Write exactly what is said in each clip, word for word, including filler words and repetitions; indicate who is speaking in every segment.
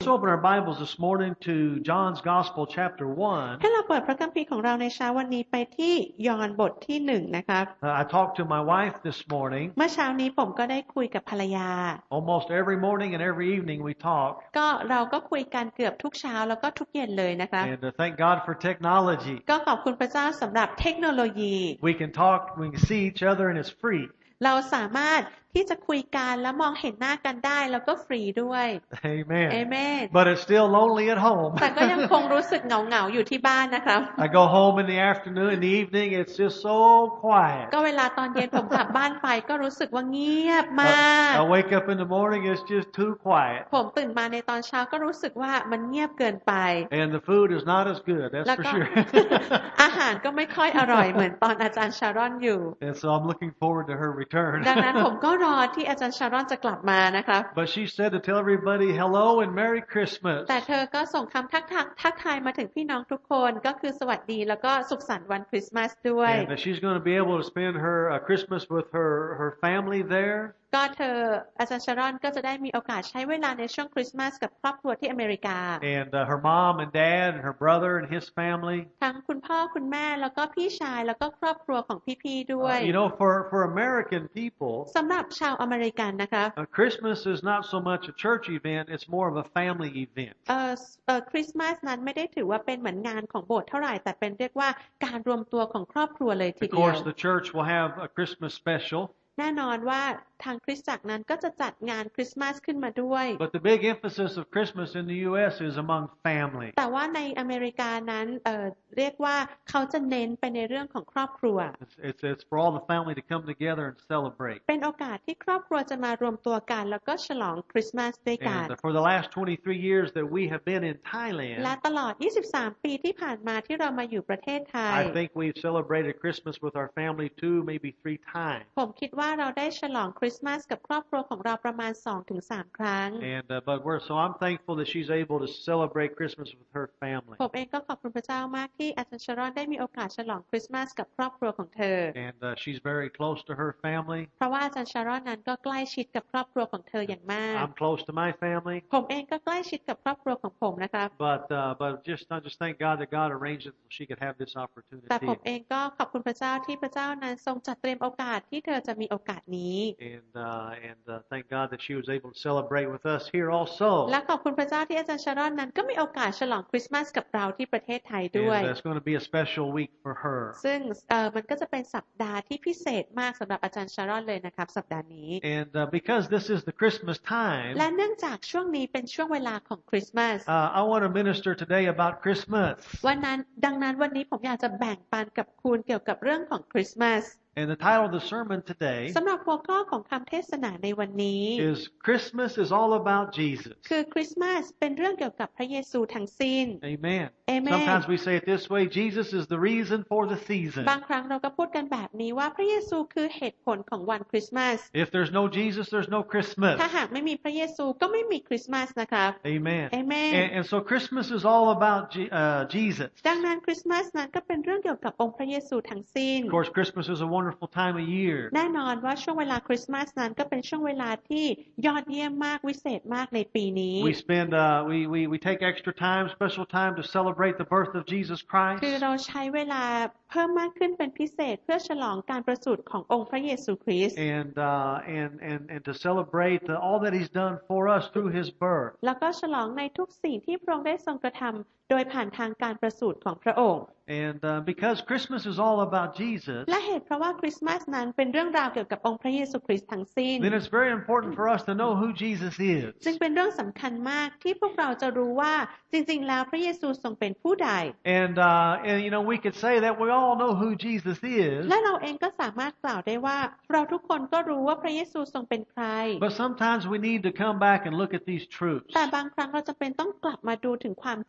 Speaker 1: open our Bibles this morning to John's Gospel chapter one.
Speaker 2: ให้เราเปิดพระคัมภีร์ของเราในเช้าวันนี้ไปที่ยอห์นบทที่หนึ่งนะครับ
Speaker 1: Uh, I talked to my wife this morning.
Speaker 2: เมื่อเช้านี้ผมก็ได้คุยกับภรรยา
Speaker 1: Almost every morning and every evening we talk.
Speaker 2: ก็เราก็คุยกันเกือบทุกเช้าแล้วก็ทุกเย็นเลยนะครับ
Speaker 1: And uh, thank God for technology.
Speaker 2: ก็ขอบคุณพระเจ้าสำหรับเทคโนโลยี
Speaker 1: We can talk, we can see each other, and it's free.
Speaker 2: เราสามารถที่จะคุยกันแล้วมองเห็นหน้ากันได้แล้วก็ฟรีด้วย
Speaker 1: Amen.
Speaker 2: Amen.
Speaker 1: But it's still lonely at home.
Speaker 2: แต่ก็ยังคงรู้สึกเหงาๆอยู่ที่บ้านนะครับ
Speaker 1: I go home in the afternoon, in the evening, it's just so quiet.
Speaker 2: ก็เวลาตอนเย็นผมกลับบ้านไปก็รู้สึกว่าเงียบมาก
Speaker 1: I wake up in the morning, it's just too quiet.
Speaker 2: ผมตื่นมาในตอนเช้าก็รู้สึกว่ามันเงียบเกินไป
Speaker 1: And the food is not as good, that's
Speaker 2: แล้ว
Speaker 1: for
Speaker 2: ก็
Speaker 1: sure.
Speaker 2: อาหารก็ไม่ค่อยอร่อยเหมือนตอนอาจารย์ชารอนอยู่
Speaker 1: And so I'm looking forward to her return.
Speaker 2: ดังนั้นผมก็รอที่อาจารย์ชารอนจะกลับมานะครับ
Speaker 1: But she said to tell everybody hello and Merry Christmas.
Speaker 2: แต่เธอก็ส่งคำทักทายทักทายมาถึงพี่น้องทุกคนก็คือสวัสดีแล้วก็สุขสันต์วันคริสต์มาสด้วย
Speaker 1: And that she's going to be able to spend her uh, Christmas with her, her family there.
Speaker 2: ก็เธออาจารย์ชารอนก็จะได้มีโอกาสใช้เวลาในช่วงคริสต์มาสกับครอบครัวที่อเมริกา
Speaker 1: And uh, her mom and dad and her brother and his family.
Speaker 2: ทั้งคุณพ่อคุณแม่แล้วก็พี่ชายแล้วก็ครอบครัวของพี่ๆด้วย
Speaker 1: Uh, you know, for, for American people,
Speaker 2: สำหรับชาวอเมริกันนะคะ
Speaker 1: uh, Christmas is not so much a church event, it's more of a family event.
Speaker 2: เอ่อเอ่อคริสต์มาสนั้นไม่ได้ถือว่าเป็นเหมือนงานของโบสถ์เท่าไหร่แต่เป็นเรียกว่าการรวมตัวของครอบครัวเลยที
Speaker 1: Of
Speaker 2: เดียว
Speaker 1: course, the church will have a Christmas special.
Speaker 2: แน่นอนว่าทางคริสตจักรนั้นก็จะจัดงานคริสต์มาสขึ้นมาด้วย
Speaker 1: But the big emphasis of Christmas in the U S is among family.
Speaker 2: แต่ว่าในอเมริกานั้นเอ่อเรียกว่าเขาจะเน้นไปในเรื่องของครอบครัว
Speaker 1: It's, it's, it's for all the family to come together and celebrate.
Speaker 2: เป็นโอกาสที่ครอบครัวจะมารวมตัวกันแล้วก็ฉลองคริสต์มาสด้วยกัน
Speaker 1: And for the last twenty-three years that we have been in
Speaker 2: และ
Speaker 1: Thailand,
Speaker 2: ตลอดยี่สิบสามปีที่ผ่านมาที่เรามาอยู่ประเทศไทย
Speaker 1: I think we've celebrated Christmas with our family two, maybe three times.
Speaker 2: ผมคิดว่าเราได้ฉลองคริสต์มาสกับครอบครัวของเราประมาณ สองถึงสาม ครั้ง
Speaker 1: And uh, but we're so I'm thankful that she's able to celebrate Christmas with her family.
Speaker 2: ผมเองก็ขอบคุณพระเจ้ามากที่อาจารย์ชารอนได้มีโอกาสฉลองคริสต์มาสกับครอบครัวของเธอ
Speaker 1: And uh, she's very close to her family.
Speaker 2: เพราะว่าอาจารย์ชารอนนั้นก็ใกล้ชิดกับครอบครัวของเธออย่างมาก
Speaker 1: I'm close to my family.
Speaker 2: ผมเองก็ใกล้ชิดกับครอบครัวของผมนะครับ
Speaker 1: But uh, but just I just thank God that God arranged it so she could have this
Speaker 2: แต่ผม
Speaker 1: opportunity.
Speaker 2: เองก็ขอบคุณพระเจ้าที่พระเจ้านั้นทรงจัดเตรียมโอกาสที่เธอจะมีโอกาสนี้
Speaker 1: And uh, and uh, thank God that she was able to celebrate with us here also.
Speaker 2: และขอบคุณพระเจ้าที่อาจารย์ชารอนนั้นก็มีโอกาสฉลองคริสต์มาสกับเราที่ประเทศไทยด้วย
Speaker 1: And that's going to be a special week for her.
Speaker 2: ซึ่งเอ่อมันก็จะเป็นสัปดาห์ที่พิเศษมากสำหรับอาจารย์ชารอนเลยนะครับสัปดาห์นี้
Speaker 1: And uh, because this is the Christmas time,
Speaker 2: และเนื่องจากช่วงนี้เป็นช่วงเวลาของคริสต์มาส
Speaker 1: uh, I want to minister today about Christmas.
Speaker 2: วันนั้นดังนั้นวันนี้ผมอยากจะแบ่งปันกับคุณเกี่ยวกับเรื่องของคริสต์มาส
Speaker 1: And the title of the sermon today
Speaker 2: สำหรับหัวข้อของคำเทศนาในวันนี้
Speaker 1: is Christmas is all about Jesus.
Speaker 2: คือคริสต์มาสเป็นเรื่องเกี่ยวกับพระเยซูทั้งสิ้น
Speaker 1: Amen.
Speaker 2: Amen.
Speaker 1: Sometimes we say it this way, Jesus is the reason for the season.
Speaker 2: บางครั้งเราก็พูดกันแบบนี้ว่าพระเยซูคือเหตุผลของวันคริสต์มาส
Speaker 1: If there's no Jesus, there's no Christmas.
Speaker 2: ถ้าหากไม่มีพระเยซูก็ไม่มีคริสต์มาสนะครับ
Speaker 1: Amen.
Speaker 2: Amen.
Speaker 1: And, and so Christmas is all about Je- uh, Jesus.
Speaker 2: ดังนั้นคริสต์มาสนั้นก็เป็นเรื่องเกี่ยวกับองค์พระเยซูทั้งสิ้น
Speaker 1: Of course, Christmas is a wonderful time of year.
Speaker 2: แน่นอนว่าช่วงเวลาคริสต์มาสนั้นก็เป็นช่วงเวลาที่ยอดเยี่ยมมากวิเศษมากในปีนี้
Speaker 1: We spend, uh, we, we, we take extra time, special time to celebrate the birth of Jesus Christ.
Speaker 2: คือเราใช้เวลาเพิ่มมากขึ้นเป็นพิเศษเพื่อฉลองการประสูติขององค์พระเยซูคริสต์
Speaker 1: And, uh, and, and, and to celebrate the, all that He's done for us through His birth.
Speaker 2: แล้วก็ฉลองในทุกสิ่งที่พระองค์ได้ทรงกระทำโดยผ่านทางการประสูติของพระองค์
Speaker 1: And uh, because Christmas is all about Jesus,
Speaker 2: และเหตุเพราะว่าคริสต์มาสนั้นเป็นเรื่องราวเกี่ยวกับองค์พระเยซูคริสต์ทั้งสิ้น
Speaker 1: then it's very important for us to know who Jesus is.
Speaker 2: จึงเป็นเรื่องสำคัญมากที่พวกเราจะรู้ว่าจริงๆแล้วพระเยซูทรงเป็นผู้ใด
Speaker 1: And, uh, and you know, we could say that we all know who Jesus is,
Speaker 2: และเราเองก็สามารถกล่าวได้ว่าเราทุกคนก็รู้ว่าพระเยซูทรงเป็นใคร
Speaker 1: but sometimes we need to come back and look at these truths.
Speaker 2: แต่บางครั้งเราจะเป็นต้องกลับมาดูถึงความจริงเหล่านี้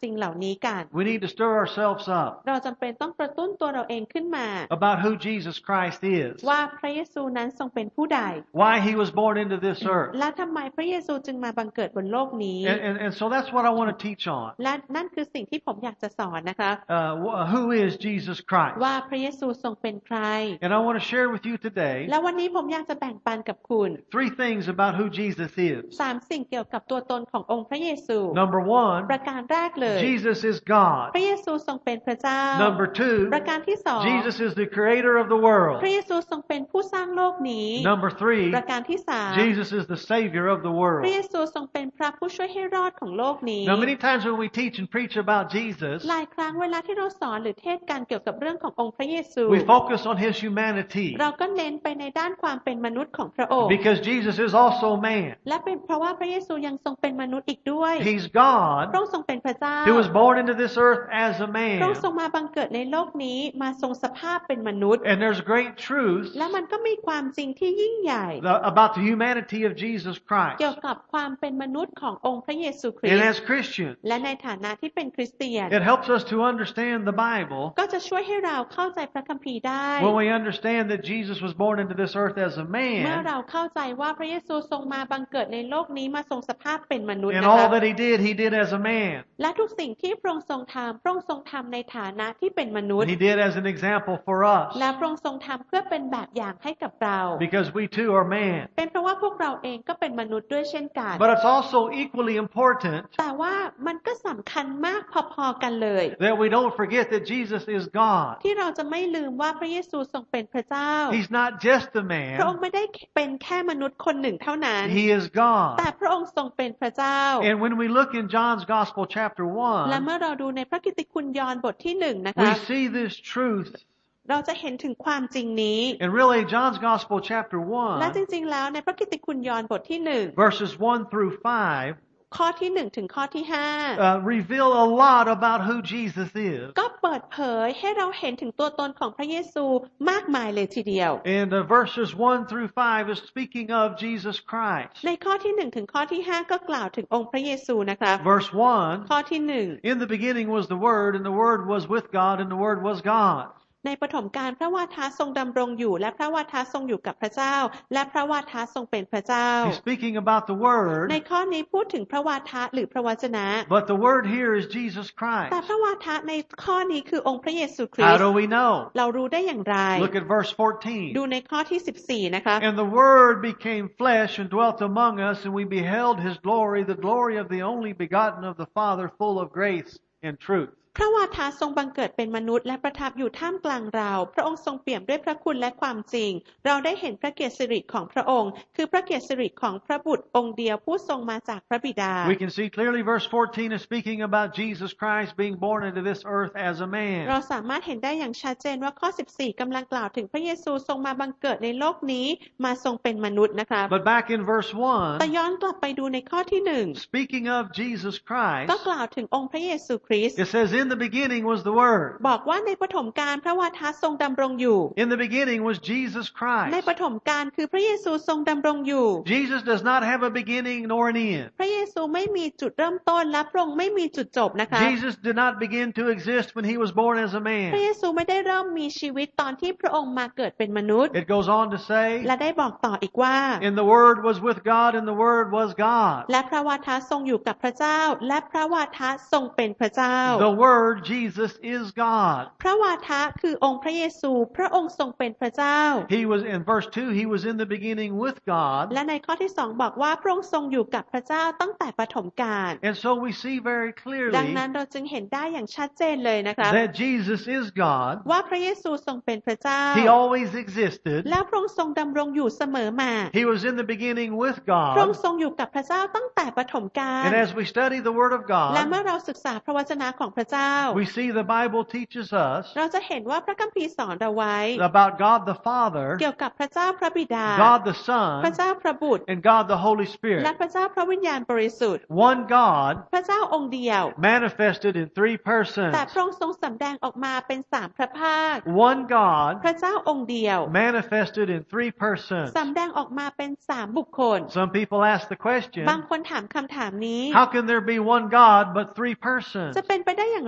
Speaker 2: นี้กัน
Speaker 1: We need to stir ourselves up
Speaker 2: เราจำเป็นต้องกระตุ้นตัวเราเองขึ้นมา
Speaker 1: about who Jesus Christ is,
Speaker 2: ว่าพระเยซูนั้นทรงเป็นผู้ใด
Speaker 1: why he was born into this earth.
Speaker 2: และทำไมพระเยซูจึงมาบังเกิดบนโลกนี้
Speaker 1: And, and, and so that's what I want to teach on.
Speaker 2: และนั่นคือสิ่งที่ผมอยากจะสอนนะคะ
Speaker 1: Uh, who is Jesus Christ?
Speaker 2: ว่าพระเยซูทรงเป็นใคร
Speaker 1: And I want to share with you today
Speaker 2: และวันนี้ผมอยากจะแบ่งปันกับคุณ
Speaker 1: three things about who Jesus is.
Speaker 2: สามสิ่งเกี่ยวกับตัวตนขององค์พระเยซู
Speaker 1: Number one,
Speaker 2: ประการแรกเลย
Speaker 1: Jesus is God.
Speaker 2: พระเยซูทรงเป็นพระเจ้า
Speaker 1: Number two,
Speaker 2: ประการที่สอง
Speaker 1: Jesus is the creator of the world.
Speaker 2: พระเยซูทรงเป็นผู้สร้างโลกนี้
Speaker 1: Number three,
Speaker 2: ประการที่สาม
Speaker 1: Jesus is the savior of the
Speaker 2: พ
Speaker 1: world.
Speaker 2: ระเยซูทรงเป็นพระผู้ช่วยให้รอดของโลกนี้
Speaker 1: Now, many times when we teach and preach about Jesus,
Speaker 2: หลายครั้งเวลาที่เราสอนหรือเทศน์กันเกี่ยวกับเรื่องขององค์พระเยซู
Speaker 1: we focus on his humanity
Speaker 2: เราก็เน้นไปในด้านความเป็นมนุษย์ของพระองค์
Speaker 1: because Jesus is also man.
Speaker 2: และเป็นเพราะว่าพระเยซูยังทรงเป็นมนุษย์อีกด้วย
Speaker 1: He's God
Speaker 2: พระองค์ทรงเป็นพระเจ้า
Speaker 1: who was born into this earth as a
Speaker 2: พระองค์
Speaker 1: man.
Speaker 2: ทรงมาบังเกิดในโลกนี้มาทรงสภาพเป็นมนุษย์
Speaker 1: And there's great truth
Speaker 2: และมันก็มีความจริงที่ยิ่งใหญ่
Speaker 1: about the humanity of Jesus Christ.
Speaker 2: เกี่ยวกับความเป็นมนุษย์ขององค์พระเยซูคริส
Speaker 1: And
Speaker 2: ต์
Speaker 1: as Christians,
Speaker 2: และในฐานะที่เป็นคริสเตียน
Speaker 1: it helps us to understand the Bible
Speaker 2: ก็จะช่วยให้เราเข้าใจพระคัมภีร์ได้
Speaker 1: when we understand that Jesus was born into this earth as a
Speaker 2: เมื่อ
Speaker 1: man.
Speaker 2: เราเข้าใจว่าพระเยซูทรงมาบังเกิดในโลกนี้มาทรงสภาพเป็นมนุษย์
Speaker 1: And
Speaker 2: นะค
Speaker 1: all
Speaker 2: รับ
Speaker 1: that he did, he did as a man.
Speaker 2: และทุกสิ่งที่พระองค์ทรงทำพระองค์ทรงทำในฐานะที่เป็นมนุษย์
Speaker 1: He did as an example for us
Speaker 2: และพระองค์ทรงทำเพื่อเป็นแบบอย่างให้กับเรา
Speaker 1: because we too are man.
Speaker 2: เป็นเพราะว่าพวกเราเองก็เป็นมนุษย์ด้วยเช่นกัน
Speaker 1: But it's also equally important
Speaker 2: แต่ว่ามันก็สำคัญมากพอๆกันเลย
Speaker 1: that we don't forget that Jesus is God.
Speaker 2: ที่เราจะไม่ลืมว่าพระเยซูทรงเป็นพระเจ้า
Speaker 1: He's not just a
Speaker 2: พระองค์
Speaker 1: man,
Speaker 2: ไม่ได้เป็นแค่มนุษย์คนหนึ่งเท่านั้น
Speaker 1: he is God.
Speaker 2: แต่พระองค์ทรงเป็นพระเจ้า
Speaker 1: And when we look in John's Gospel chapter
Speaker 2: และ
Speaker 1: one,
Speaker 2: เมื่อเราดูในพระกิตติคุณยอห์นบทที่หนึ่งนะคะ
Speaker 1: we see this truth.
Speaker 2: เราจะเห็นถึงความจริงนี้
Speaker 1: And really John's Gospel chapter
Speaker 2: และ
Speaker 1: one,
Speaker 2: จริงๆแล้วในพระกิตติคุณยอห์นบทที่หนึ่ง
Speaker 1: verses one through five,
Speaker 2: ข้อที่หนึ่งถึงข้อที่ห้า
Speaker 1: uh, reveal a lot about who Jesus is.
Speaker 2: ก็เปิดเผยให้เราเห็นถึงตัวตนของพระเยซูมากมายเลยทีเดียว
Speaker 1: And uh, verses one through five is speaking of Jesus Christ.
Speaker 2: ในข้อที่หนึ่งถึงข้อที่ห้าก็กล่าวถึงองค์พระเยซูนะคะ
Speaker 1: Verse one,
Speaker 2: ข้อที่หนึ่ง
Speaker 1: in the beginning was the Word, and the Word was with God, and the Word was God.
Speaker 2: ในปฐมกาลพระวาทะทรงดำรงอยู่และพระวาทะทรงอยู่กับพระเจ้าและพระวาทะทรงเป็นพระเจ้า
Speaker 1: He's speaking about the Word,
Speaker 2: ในข้อนี้พูดถึงพระวาทะหรือพระวจนะ
Speaker 1: but the Word here is Jesus
Speaker 2: แต่
Speaker 1: Christ.
Speaker 2: พระวาทะในข้อนี้คือองค์พระเยซูคริส
Speaker 1: How
Speaker 2: ต์
Speaker 1: do we know?
Speaker 2: เรารู้ได้อย่างไร
Speaker 1: Look at verse fourteen.
Speaker 2: ดูในข้อที่สิบสี่นะคะ
Speaker 1: And the Word became flesh and dwelt among us, and we beheld His glory, the glory of the only begotten of the Father, full of grace and truth.
Speaker 2: พระวาทะทรงบังเกิดเป็นมนุษย์และประทับอยู่ท่ามกลางเราพระองค์ทรงเปี่ยมด้วยพระคุณและความจริงเราได้เห็นพระเกียรติสิริของพระองค์คือพระเกียรติสิริของพระบุตรองค์เดียวผู้ทรงมาจากพระบิดา
Speaker 1: We can see clearly verse fourteen is speaking about Jesus Christ being born into this earth as a
Speaker 2: เรา
Speaker 1: man.
Speaker 2: สามารถเห็นได้อย่างชัดเจนว่าข้อสิบสี่กำลังกล่าวถึงพระเยซูทรงมาบังเกิดในโลกนี้มาทรงเป็นมนุษย์นะคะ
Speaker 1: But back in verse
Speaker 2: แต่
Speaker 1: one,
Speaker 2: ย้อนกลับไปดูในข้อที่หนึ่ง
Speaker 1: speaking of Jesus
Speaker 2: ก็
Speaker 1: Christ,
Speaker 2: กล่าวถึงองค์พระเยซูคริสต์
Speaker 1: it says, in the beginning was the Word.
Speaker 2: บอกว่าในปฐมกาลพระวาทะทรงดำรงอยู่
Speaker 1: In the beginning was Jesus
Speaker 2: ใน
Speaker 1: Christ.
Speaker 2: ปฐมกาลคือพระเยซูทรงดำรงอยู่
Speaker 1: Jesus does not have a beginning nor an end.
Speaker 2: พระเยซูไม่มีจุดเริ่มต้นและพระองค์ไม่มีจุดจบนะคะ
Speaker 1: Jesus did not begin to exist when he was born as a
Speaker 2: พระเย
Speaker 1: man.
Speaker 2: ซูไม่ได้เริ่มมีชีวิตตอนที่พระองค์มาเกิดเป็นมนุษย์
Speaker 1: It goes on to say,
Speaker 2: และได้บอกต่ออีกว่า
Speaker 1: and the Word was with God, and the Word was God.
Speaker 2: และพระวาทะทรงอยู่กับพระเจ้าและพระวาทะทรงเป็นพระเจ้า
Speaker 1: The Word, Jesus, is God.
Speaker 2: พระวาทะคือองค์พระเยซูพระองค์ทรงเป็นพระเจ้า
Speaker 1: He was, in verse two, he was in the beginning with God.
Speaker 2: และในข้อที่สองบอกว่าพระองค์ทรงอยู่กับพระเจ้าตั้งแต่ปฐมกาล
Speaker 1: And so we see very
Speaker 2: ดัง
Speaker 1: clearly
Speaker 2: นั้นเราจึงเห็นได้อย่างชัดเจนเลยนะคะ
Speaker 1: that Jesus is God.
Speaker 2: ว่าพระเยซูทรงเป็นพระเจ้า
Speaker 1: He always existed.
Speaker 2: และพระองค์ทรงดำรงอยู่เสมอมา
Speaker 1: He was in the beginning with
Speaker 2: พระองค์
Speaker 1: God.
Speaker 2: ทรงอยู่กับพระเจ้าตั้งแต่ปฐมกาล
Speaker 1: And as we study the Word of
Speaker 2: และเมื่
Speaker 1: God,
Speaker 2: อเราศึกษาพระวจนะของพระเจ้า
Speaker 1: we see the Bible teaches us
Speaker 2: เราจะเห็นว่าพระคัมภีร์สอนเราไว้
Speaker 1: about God the Father,
Speaker 2: เกี่ยวกับพระเจ้าพระบิดา
Speaker 1: God the
Speaker 2: พระ
Speaker 1: Son,
Speaker 2: เจ้าพระบุตร
Speaker 1: and God the Holy
Speaker 2: และ
Speaker 1: Spirit.
Speaker 2: พระเจ้าพระวิญญาณบริสุทธิ์
Speaker 1: One God
Speaker 2: พระเจ้าองค์เดียว
Speaker 1: manifested in three
Speaker 2: แต่
Speaker 1: persons.
Speaker 2: พระองค์ทรงสำแดงออกมาเป็นสามพระภาค
Speaker 1: One God
Speaker 2: พระเจ้าองค์เดียว
Speaker 1: manifested in three persons.
Speaker 2: สำแดงออกมาเป็นสามบุคคล
Speaker 1: Some people ask the question,
Speaker 2: บางคนถามคำถามนี้
Speaker 1: how can there be one God but three persons?
Speaker 2: จะเป็นไปได้อย่าง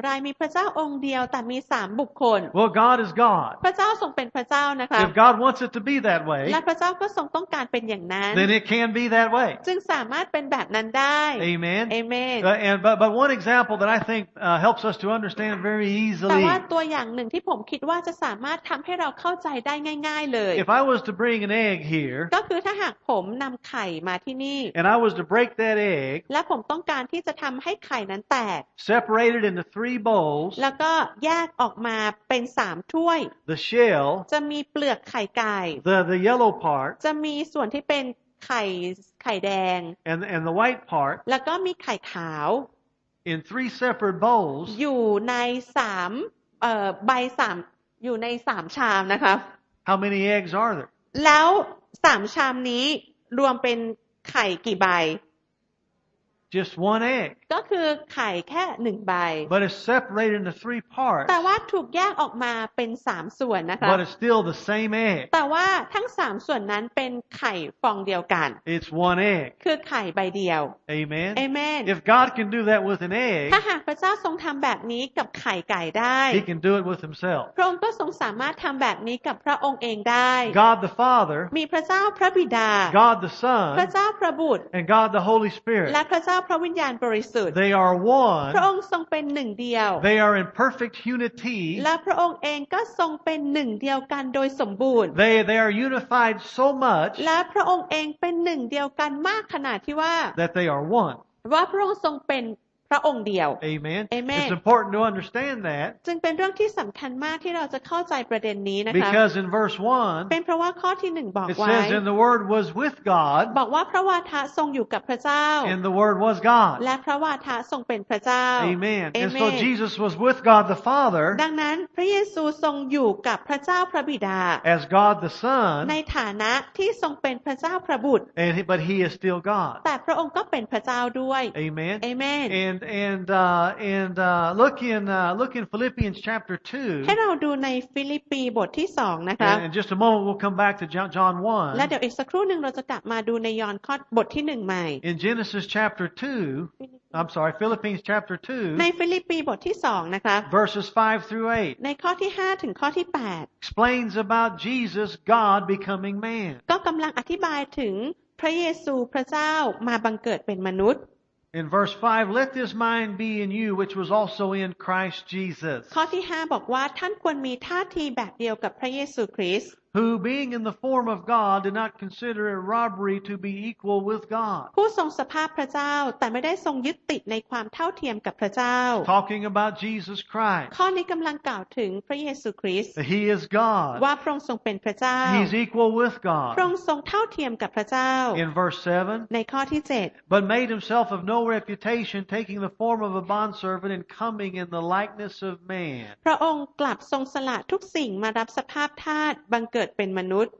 Speaker 2: ไรมีพระเจ้าองค์เดียวแต่มีสามบุคคล
Speaker 1: Well, God is God.
Speaker 2: พระเจ้าทรงเป็นพระเจ้านะคะ
Speaker 1: If God wants it to be that way,
Speaker 2: และพระเจ้าก็ทรงต้องการเป็นอย่างนั้น
Speaker 1: then it can be that way.
Speaker 2: จึงสามารถเป็นแบบนั้นได้
Speaker 1: Amen.
Speaker 2: เอเมน
Speaker 1: Uh, and but but one example that I think uh, helps us to understand very
Speaker 2: แต่
Speaker 1: easily.
Speaker 2: ว่าตัวอย่างหนึ่งที่ผมคิดว่าจะสามารถทำให้เราเข้าใจได้ง่ายๆเลย
Speaker 1: If I was to bring an egg here,
Speaker 2: ก็คือถ้าหากผมนำไข่มาที่นี่
Speaker 1: and I was to break that egg,
Speaker 2: และผมต้องการที่จะทำให้ไข่นั้นแตก
Speaker 1: separate it into three bowls,
Speaker 2: แล้วก็แยกออกมาเป็นสามถ้วย
Speaker 1: the shell,
Speaker 2: จะมีเปลือกไข่ไก่
Speaker 1: the the yellow part,
Speaker 2: จะมีส่วนที่เป็นไข่ไข่แดง
Speaker 1: and and the white part
Speaker 2: แล้วก็มีไข่ขาว
Speaker 1: in three separate bowls.
Speaker 2: อยู่ในสามเอ่อใบสามอยู่ในสามชามนะครับ
Speaker 1: How many eggs are there?
Speaker 2: แล้วสามชามนี้รวมเป็นไข่กี่ใบ
Speaker 1: Just one egg.
Speaker 2: ก็คือไข่แค่หนึ่งใบ
Speaker 1: But it's separated into three parts.
Speaker 2: แต่ว่าถูกแยกออกมาเป็นสามส่วนนะคะ
Speaker 1: But it's still the same egg.
Speaker 2: แต่ว่าทั้งสามส่วนนั้นเป็นไข่ฟองเดียวกัน
Speaker 1: It's one egg.
Speaker 2: คือไข่ใบเดียว
Speaker 1: Amen.
Speaker 2: เอเมน
Speaker 1: If God can do that with an egg,
Speaker 2: ถ้าหากพระเจ้าทรงทำแบบนี้กับไข่ไก่ได้
Speaker 1: He can do it with Himself.
Speaker 2: พระองค์ก็ทรงสามารถทำแบบนี้กับพระองค์เองได้
Speaker 1: God the Father,
Speaker 2: มีพระเจ้าพระบิดา
Speaker 1: God the
Speaker 2: พระ
Speaker 1: Son,
Speaker 2: เจ้าพระบุตร
Speaker 1: and God the Holy Spirit.
Speaker 2: และพระเจ้าพระวิญญาณบริสุทธิ์
Speaker 1: They are
Speaker 2: พระ
Speaker 1: one.
Speaker 2: องค์ทรงเป็นหนึ่งเดียว
Speaker 1: They are in perfect unity.
Speaker 2: และพระองค์เองก็ทรงเป็นหนึ่งเดียวกันโดยสมบูรณ์
Speaker 1: They they are unified so much
Speaker 2: และพระองค์เองเป็นหนึ่งเดียวกันมากขนาดที่ว่า
Speaker 1: that they are one.
Speaker 2: ว่าพระองค์ทรงเป็นพระองค์เดียว
Speaker 1: Amen.
Speaker 2: Amen.
Speaker 1: It's important to understand that
Speaker 2: จึงเป็นเรื่องที่สำคัญมากที่เราจะเข้าใจประเด็นนี้นะคะ
Speaker 1: because in verse one,
Speaker 2: เป็นเพราะว่าข้อที่หนึ่งบอก
Speaker 1: it
Speaker 2: ไว้
Speaker 1: says, "And the Word was with God,
Speaker 2: บอกว่าพระวาทะทรงอยู่กับพระเจ้า
Speaker 1: and the Word was God."
Speaker 2: และพระวาทะทรงเป็นพระเจ้า
Speaker 1: Amen. And so
Speaker 2: Amen.
Speaker 1: Jesus was with God the Father
Speaker 2: ดังนั้นพระเยซูทรงอยู่กับพระเจ้าพระบิดา
Speaker 1: as God the
Speaker 2: ใน
Speaker 1: Son,
Speaker 2: ฐานะที่ทรงเป็นพระเจ้าพระบุตร
Speaker 1: and he, but He is still God.
Speaker 2: แต่พระองค์ก็เป็นพระเจ้าด้วย
Speaker 1: Amen.
Speaker 2: เอเมน
Speaker 1: And and uh, and uh, look in uh, look in Philippians chapter two.
Speaker 2: ให้เราดูในฟิลิปปีบทที่สองนะคะ
Speaker 1: And in just a moment we'll come back to John, John
Speaker 2: และ
Speaker 1: one.
Speaker 2: เดี๋ยวอีกสักครู่หนึ่งเราจะกลับมาดูในยอห์นข้อบทที่หนึ่งใหม่
Speaker 1: In Genesis chapter two, I'm sorry, Philippines chapter
Speaker 2: ใน
Speaker 1: two,
Speaker 2: ฟิลิปปีบทที่สองนะคะ
Speaker 1: verses five through eight,
Speaker 2: ในข้อที่ห้าถึงข้อที่แปด
Speaker 1: explains about Jesus, God becoming man.
Speaker 2: ก็กำลังอธิบายถึงพระเยซูพระเจ้ามาบังเกิดเป็นมนุษย์
Speaker 1: In verse five, let this mind be in you, which was also in Christ Jesus,
Speaker 2: ข้อที่ห้าบอกว่าท่านควรมีท่าทีแบบเดียวกับพระเยซูคริสต์
Speaker 1: who being in the form of God did not consider it robbery to be equal with God.
Speaker 2: ผู้ทรงสภาพพระเจ้าแต่ไม่ได้ทรงยึดติดในความเท่าเทียมกับพระเจ้า
Speaker 1: Talking about Jesus Christ.
Speaker 2: ข้อนี้กำลังกล่าวถึงพระเยซูคริสต์
Speaker 1: He is God.
Speaker 2: ว่าพระองค์ทรงเป็นพระเจ้า
Speaker 1: He's equal with
Speaker 2: พระอง
Speaker 1: God.
Speaker 2: ค์ทรงเท่าเทียมกับพระเจ้า
Speaker 1: In verse seven,
Speaker 2: ในข้อที่เจ็ด
Speaker 1: but made himself of no reputation, taking the form of a bondservant and coming in the likeness of man.
Speaker 2: พระองค์กลับทรงสละทุกสิ่งมารับสภาพทาสบังเกิดเป็นมนุษย์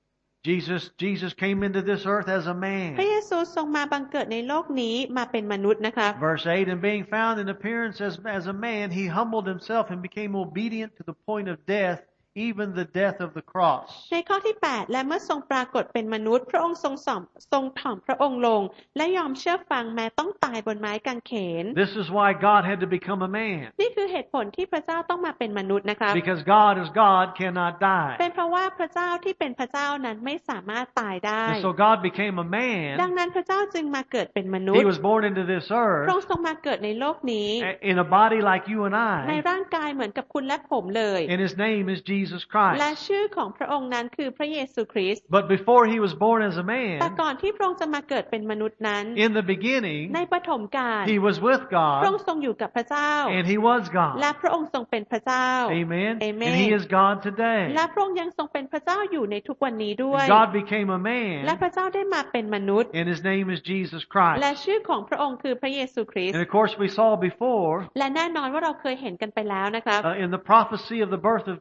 Speaker 1: Jesus, Jesus came into this earth as a
Speaker 2: พระ
Speaker 1: man.
Speaker 2: เยซูทรงมาบังเกิดในโลกนี้มาเป็นมนุษย์นะคะ
Speaker 1: Verse eight, and being found in appearance as, as a man, he humbled himself and became obedient to the point of death, even the death of the cross.
Speaker 2: ในข้อที่แปดและเมื่อทรงปรากฏเป็นมนุษย์พระองค์ทรงสอมทรงถ่อมพระองค์ลงและยอมเชื่อฟังแม้ต้องตายบนไม้กางเขน
Speaker 1: This is why God had to become a man.
Speaker 2: นี่คือเหตุผลที่พระเจ้าต้องมาเป็นมนุษย์นะคะ
Speaker 1: Because God is God, cannot
Speaker 2: เป็น
Speaker 1: die.
Speaker 2: เพราะว่าพระเจ้าที่เป็นพระเจ้านั้นไม่สามารถตายได้
Speaker 1: And so God became a
Speaker 2: ดัง
Speaker 1: man.
Speaker 2: นั้นพระเจ้าจึงมาเกิดเป็นมนุษ
Speaker 1: He
Speaker 2: ย์
Speaker 1: was born into this
Speaker 2: พระอง
Speaker 1: earth
Speaker 2: ค์ทรงมาเกิดในโลกนี้
Speaker 1: in a body like you and
Speaker 2: ใน
Speaker 1: I.
Speaker 2: ร่างกายเหมือนกับคุณและผมเลย
Speaker 1: And his name is Jesus
Speaker 2: และ
Speaker 1: Christ.
Speaker 2: ชื่อของพระองค์นั้นคือพระเยซูคริสต์
Speaker 1: But before he was born as a
Speaker 2: แต่
Speaker 1: man,
Speaker 2: ก่อนที่พระองค์จะมาเกิดเป็นมนุษย์นั้น
Speaker 1: in the beginning,
Speaker 2: ในปฐมกาล
Speaker 1: he was with
Speaker 2: พระอง
Speaker 1: God
Speaker 2: ค์ทรงอยู่กับพระเจ้า
Speaker 1: and he was
Speaker 2: และ
Speaker 1: God.
Speaker 2: พระองค์ทรงเป็นพระเจ้า
Speaker 1: Amen.
Speaker 2: Amen.
Speaker 1: And he is God today.
Speaker 2: และพระองค์ยังทรงเป็นพระเจ้าอยู่ในทุกวันนี้ด้วย
Speaker 1: God became a
Speaker 2: และ
Speaker 1: man
Speaker 2: พระเจ้าได้มาเป็นมนุษย์
Speaker 1: and his name is Jesus
Speaker 2: และ
Speaker 1: Christ.
Speaker 2: ชื่อของพระองค์คือพระเยซูคริสต์
Speaker 1: And of course we saw before
Speaker 2: และแน่นอนว่าเราเคยเห็นกันไปแล้วนะครับ
Speaker 1: uh, in the prophecy of the birth of Jesus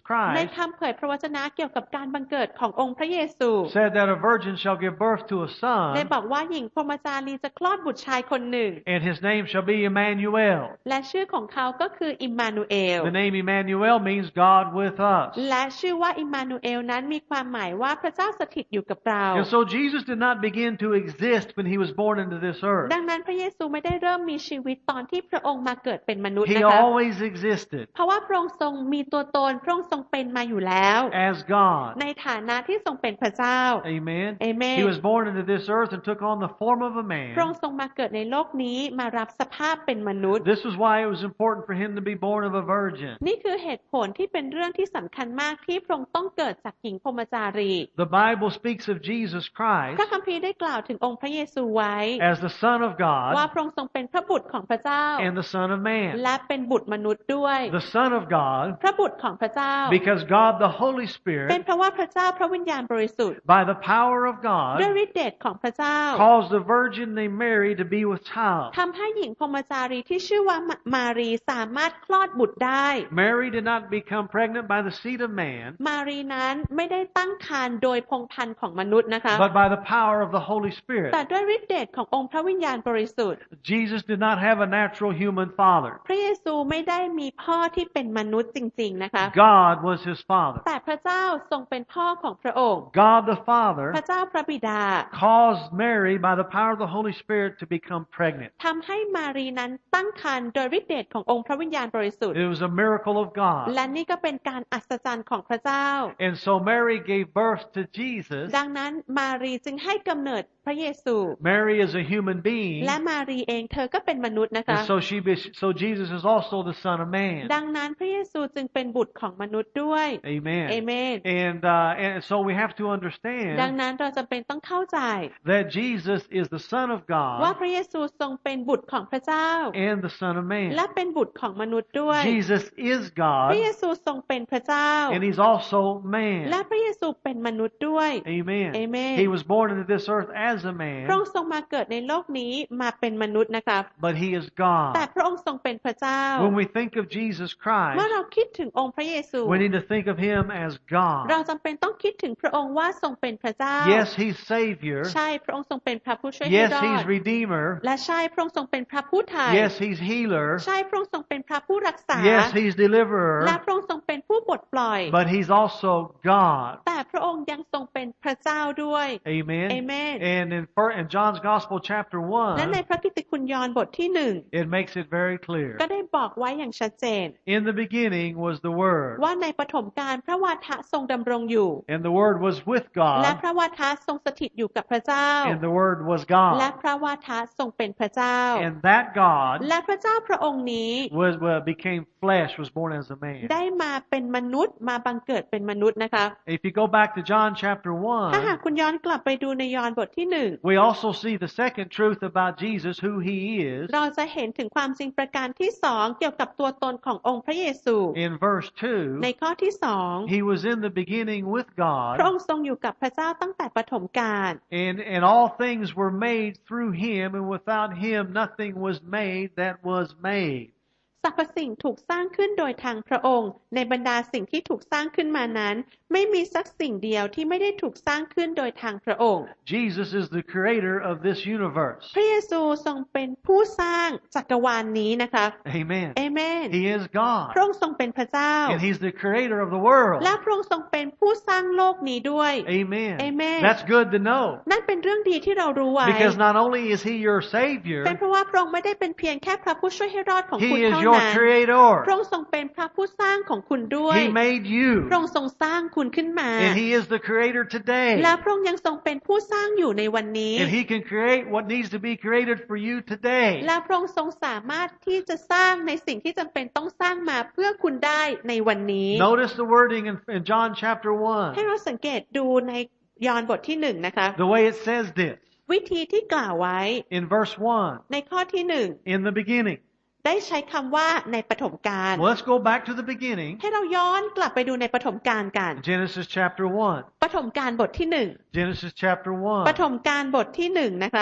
Speaker 1: Christ
Speaker 2: ในคำเผยพระวจนะเกี่ยวกับการบังเกิดขององค์พระเยซู
Speaker 1: said that a virgin shall give birth to a
Speaker 2: ได้
Speaker 1: son
Speaker 2: บอกว่าหญิงพรหมจารีจะคลอดบุตรชายคนหนึ่ง
Speaker 1: and his name shall be Emmanuel.
Speaker 2: และชื่อของเขาก็คืออิมมานูเอล
Speaker 1: The name Emmanuel means God with us.
Speaker 2: และชื่อว่าอิมมานูเอลนั้นมีความหมายว่าพระเจ้าสถิตอยู่กับเรา
Speaker 1: And so Jesus did not begin to exist when he was born into this earth.
Speaker 2: ดังนั้นพระเยซูไม่ได้เริ่มมีชีวิตตอนที่พระองค์มาเกิดเป็นมนุษย์
Speaker 1: He
Speaker 2: นะคะ
Speaker 1: always existed
Speaker 2: เพราะว่าพระองค์ทรงมีตัวตนพระองค์ทรงเป็นมาอยู่แล้ว
Speaker 1: as God.
Speaker 2: ในฐานะที่ทรงเป็นพระเจ้า
Speaker 1: Amen.
Speaker 2: Amen.
Speaker 1: He was born into this earth and took on the form of a
Speaker 2: พระอง
Speaker 1: man.
Speaker 2: ค์ทรงมาเกิดในโลกนี้มารับสภาพเป็นมนุษย์
Speaker 1: This was why it was important for him to be born of a virgin.
Speaker 2: นี่คือเหตุผลที่เป็นเรื่องที่สำคัญมากที่พระองค์ต้องเกิดจากหญิงพรหมจารี
Speaker 1: The Bible speaks of Jesus
Speaker 2: พ
Speaker 1: Christ
Speaker 2: ระคัมภีร์ได้กล่าวถึงองค์พระเยซูไว้
Speaker 1: as the Son of
Speaker 2: ว่า
Speaker 1: God
Speaker 2: พระองค์ทรงเป็นพระบุตรของพระเจ้า
Speaker 1: and the Son of Man.
Speaker 2: และเป็นบุตรมนุษย์ด้วย
Speaker 1: The Son of God
Speaker 2: พระบุตรของพระเจ้า
Speaker 1: because God the Holy
Speaker 2: เป็น
Speaker 1: Spirit
Speaker 2: เพราะว่าพระเจ้าพระวิญญาณบริสุทธิ์
Speaker 1: by the power of
Speaker 2: ด้วย
Speaker 1: God
Speaker 2: ฤทธิเดชของพระเจ้า
Speaker 1: caused the virgin named Mary to be with child.
Speaker 2: ทำให้หญิงพรหมจารีที่ชื่อว่ามารีสามารถคลอดบุตรได้
Speaker 1: Mary did not become pregnant by the seed of man,
Speaker 2: มารีนั้นไม่ได้ตั้งครรภ์โดยพงศ์พันธุ์ของมนุษย์นะคะ
Speaker 1: but by the power of the Holy
Speaker 2: แต่
Speaker 1: Spirit.
Speaker 2: ด้วยฤทธิเดชขององค์พระวิญญาณบริสุทธิ์
Speaker 1: Jesus did not have a natural human father.
Speaker 2: พระเยซูไม่ได้มีพ่อที่เป็นมนุษย์จริงๆนะคะ
Speaker 1: God was his father.
Speaker 2: แต่พระเจ้าทรงเป็นพ่อของพระองค์
Speaker 1: God the
Speaker 2: พ
Speaker 1: Father
Speaker 2: ระเจ้าพระบิดา
Speaker 1: caused Mary by the power of the Holy Spirit to become pregnant.
Speaker 2: ทำให้มารีนั้นตั้งครรภ์โดยฤทธิเดชขององค์พระวิญญาณบริสุทธิ์
Speaker 1: It was a miracle of God.
Speaker 2: และนี่ก็เป็นการอัศจรรย์ของพระเจ้า
Speaker 1: And so Mary gave birth to Jesus.
Speaker 2: ดังนั้นมารีจึงให้กำเนิดพระเยซู
Speaker 1: Mary is a human being.
Speaker 2: และมารีเองเธอก็เป็นมนุษย์นะคะ
Speaker 1: And so she be, so Jesus is also the Son of Man.
Speaker 2: ดังนั้นพระเยซูจึงเป็นบุตรของมนุษย์ด้วย
Speaker 1: Amen.
Speaker 2: เอเมน
Speaker 1: And uh, and so we have to
Speaker 2: ดัง
Speaker 1: understand
Speaker 2: นั้นเราจำเป็นต้องเข้าใจ
Speaker 1: that Jesus is the Son of
Speaker 2: ว่า
Speaker 1: God
Speaker 2: พระเยซูทรงเป็นบุตรของพระเจ้า
Speaker 1: and the Son of
Speaker 2: และ
Speaker 1: Man.
Speaker 2: เป็นบุตรของมนุษย์ด้วย
Speaker 1: Jesus is
Speaker 2: พระเย
Speaker 1: God
Speaker 2: ซูทรงเป็นพระเจ้า
Speaker 1: and he's also
Speaker 2: และ
Speaker 1: man.
Speaker 2: พระเยซูเป็นมนุษย์ด้วย
Speaker 1: Amen.
Speaker 2: Amen.
Speaker 1: He was born into this earth as a
Speaker 2: พระอง
Speaker 1: man,
Speaker 2: ค์ทรงมาเกิดในโลกนี้มาเป็นมนุษย์นะครับ
Speaker 1: but he is
Speaker 2: แต่
Speaker 1: God.
Speaker 2: พระองค์ทรงเป็นพระเจ้า
Speaker 1: When we think of Jesus
Speaker 2: เมื่อ
Speaker 1: Christ,
Speaker 2: เราคิดถึงองค์พระเยซู
Speaker 1: we need to think of him as
Speaker 2: เรา
Speaker 1: God.
Speaker 2: จำเป็นต้องคิดถึงพระองค์ว่าทรงเป็นพระเจ้า
Speaker 1: Yes, he's Savior.
Speaker 2: ใช่พระองค์ทรงเป็นพระผู้ช่วยให้
Speaker 1: Yes,
Speaker 2: รอ
Speaker 1: he's
Speaker 2: ด
Speaker 1: Redeemer.
Speaker 2: และใช่พระองค์ทรงเป็นพระผู้ไถ่
Speaker 1: Yes, he's Healer.
Speaker 2: ใช่พระองค์ทรงเป็นพระผู้รักษา
Speaker 1: Yes, he's
Speaker 2: และ
Speaker 1: Deliverer.
Speaker 2: พระองค์ทรงเป็นผู้ปลดปล่อย
Speaker 1: But he's also God.
Speaker 2: แต่พระองค์ยังทรงเป็นพระเจ้าด้วย
Speaker 1: Amen.
Speaker 2: Amen.
Speaker 1: And in, fir- in John's Gospel, chapter
Speaker 2: และใน
Speaker 1: one,
Speaker 2: พระกิตติคุณยอห์นบทที่หนึ่ง
Speaker 1: it makes it very clear.
Speaker 2: ก็ได้บอกไว้อย่างชัดเจน
Speaker 1: In the beginning was the Word,
Speaker 2: ว่าในปฐมกาลพระวาทะทรงดำรงอยู่
Speaker 1: and the Word was with
Speaker 2: และ
Speaker 1: God,
Speaker 2: พระวาทะทรงสถิตอยู่กับพระเจ้า
Speaker 1: and the Word was
Speaker 2: และ
Speaker 1: God.
Speaker 2: พระวาทะทรงเป็นพระเจ้า
Speaker 1: And that God
Speaker 2: และพระเจ้าพระองค์นี้
Speaker 1: was well, became flesh, was born as a man.
Speaker 2: ได้มาเป็นมนุษย์มาบังเกิดเป็นมนุษย์นะคะ
Speaker 1: If you go back to John chapter
Speaker 2: ถ้าหาก
Speaker 1: one,
Speaker 2: คุณย้อนกลับไปดูในยอห์นบทที่หนึ่ง
Speaker 1: we also see the second truth about Jesus, who he is,
Speaker 2: เราจะเห็นถึงความจริงประการที่สองเกี่ยวกับตัวตนขององค์พระเยซู
Speaker 1: in verse two.
Speaker 2: ในข้อที่สอง
Speaker 1: He was in the beginning with
Speaker 2: พระอง
Speaker 1: God,
Speaker 2: ค์ทรงอยู่กับพระเจ้าตั้งแต่ปฐมกาล
Speaker 1: and, and all things were made through him, and without him nothing was made that was made.
Speaker 2: สรรพสิ่งถูกสร้างขึ้นโดยทางพระองค์ ในบรรดาสิ่งที่ถูกสร้างขึ้นมานั้น ไม่มีสักสิ่งเดียวที่ไม่ได้ถูกสร้างขึ้นโดยทางพระองค์
Speaker 1: Jesus is the creator of this universe.
Speaker 2: พระเยซูทรงเป็นผู้สร้างจักรวาลนี้นะคะ
Speaker 1: Amen.
Speaker 2: เอเมน
Speaker 1: He is God,
Speaker 2: พระองค์ทรงเป็นพระเจ้า
Speaker 1: and he's the creator of the world.
Speaker 2: และพระองค์ทรงเป็นผู้สร้างโลกนี้ด้วย
Speaker 1: Amen.
Speaker 2: Amen.
Speaker 1: That's good to know,
Speaker 2: นั่นเป็นเรื่องดีที่เรารู้ไว้
Speaker 1: because not only is he your Savior,
Speaker 2: เป็นเพราะว่าพระองค์ไม่ได้เป็นเพียงแค่พระผู้ช่วยให้รอดของคุณ
Speaker 1: he is
Speaker 2: เท่า
Speaker 1: your
Speaker 2: นั้น
Speaker 1: creator.
Speaker 2: พระองค์ทรงเป็นพระผู้สร้างของคุณด้วย
Speaker 1: He made you,
Speaker 2: พระองค์ทรงสร้างคุณขึ้นมา
Speaker 1: and he is the creator today.
Speaker 2: และพระองค์ยังทรงเป็นผู้สร้างอยู่ในวันนี้
Speaker 1: And he can create what needs to be created for you today.
Speaker 2: และพระองค์ทรงสามารถที่จะสร้างในสิ่งที่จำเป็นต้องสร้างมาเพื่อคุณได้ในวันนี้
Speaker 1: Notice the wording in, in John chapter
Speaker 2: ให้
Speaker 1: one,
Speaker 2: เราสังเกตดูในยอห์นบทที่หนึ่งนะคะ
Speaker 1: the way it says this
Speaker 2: วิธีที่กล่าวไว้
Speaker 1: in verse one,
Speaker 2: ในข้อที่หนึ่ง
Speaker 1: in the beginning.
Speaker 2: ได้ใช้คำว่าในปฐมกาล
Speaker 1: Well, let's go back to the beginning.
Speaker 2: ให้เราย้อนกลับไปดูในปฐมกาลกัน
Speaker 1: Genesis chapter one.
Speaker 2: ปฐมกาลบทที่หนึ่ง
Speaker 1: Genesis chapter
Speaker 2: ป
Speaker 1: one,
Speaker 2: ฐมกาลบทที่หนึ่งนะคะ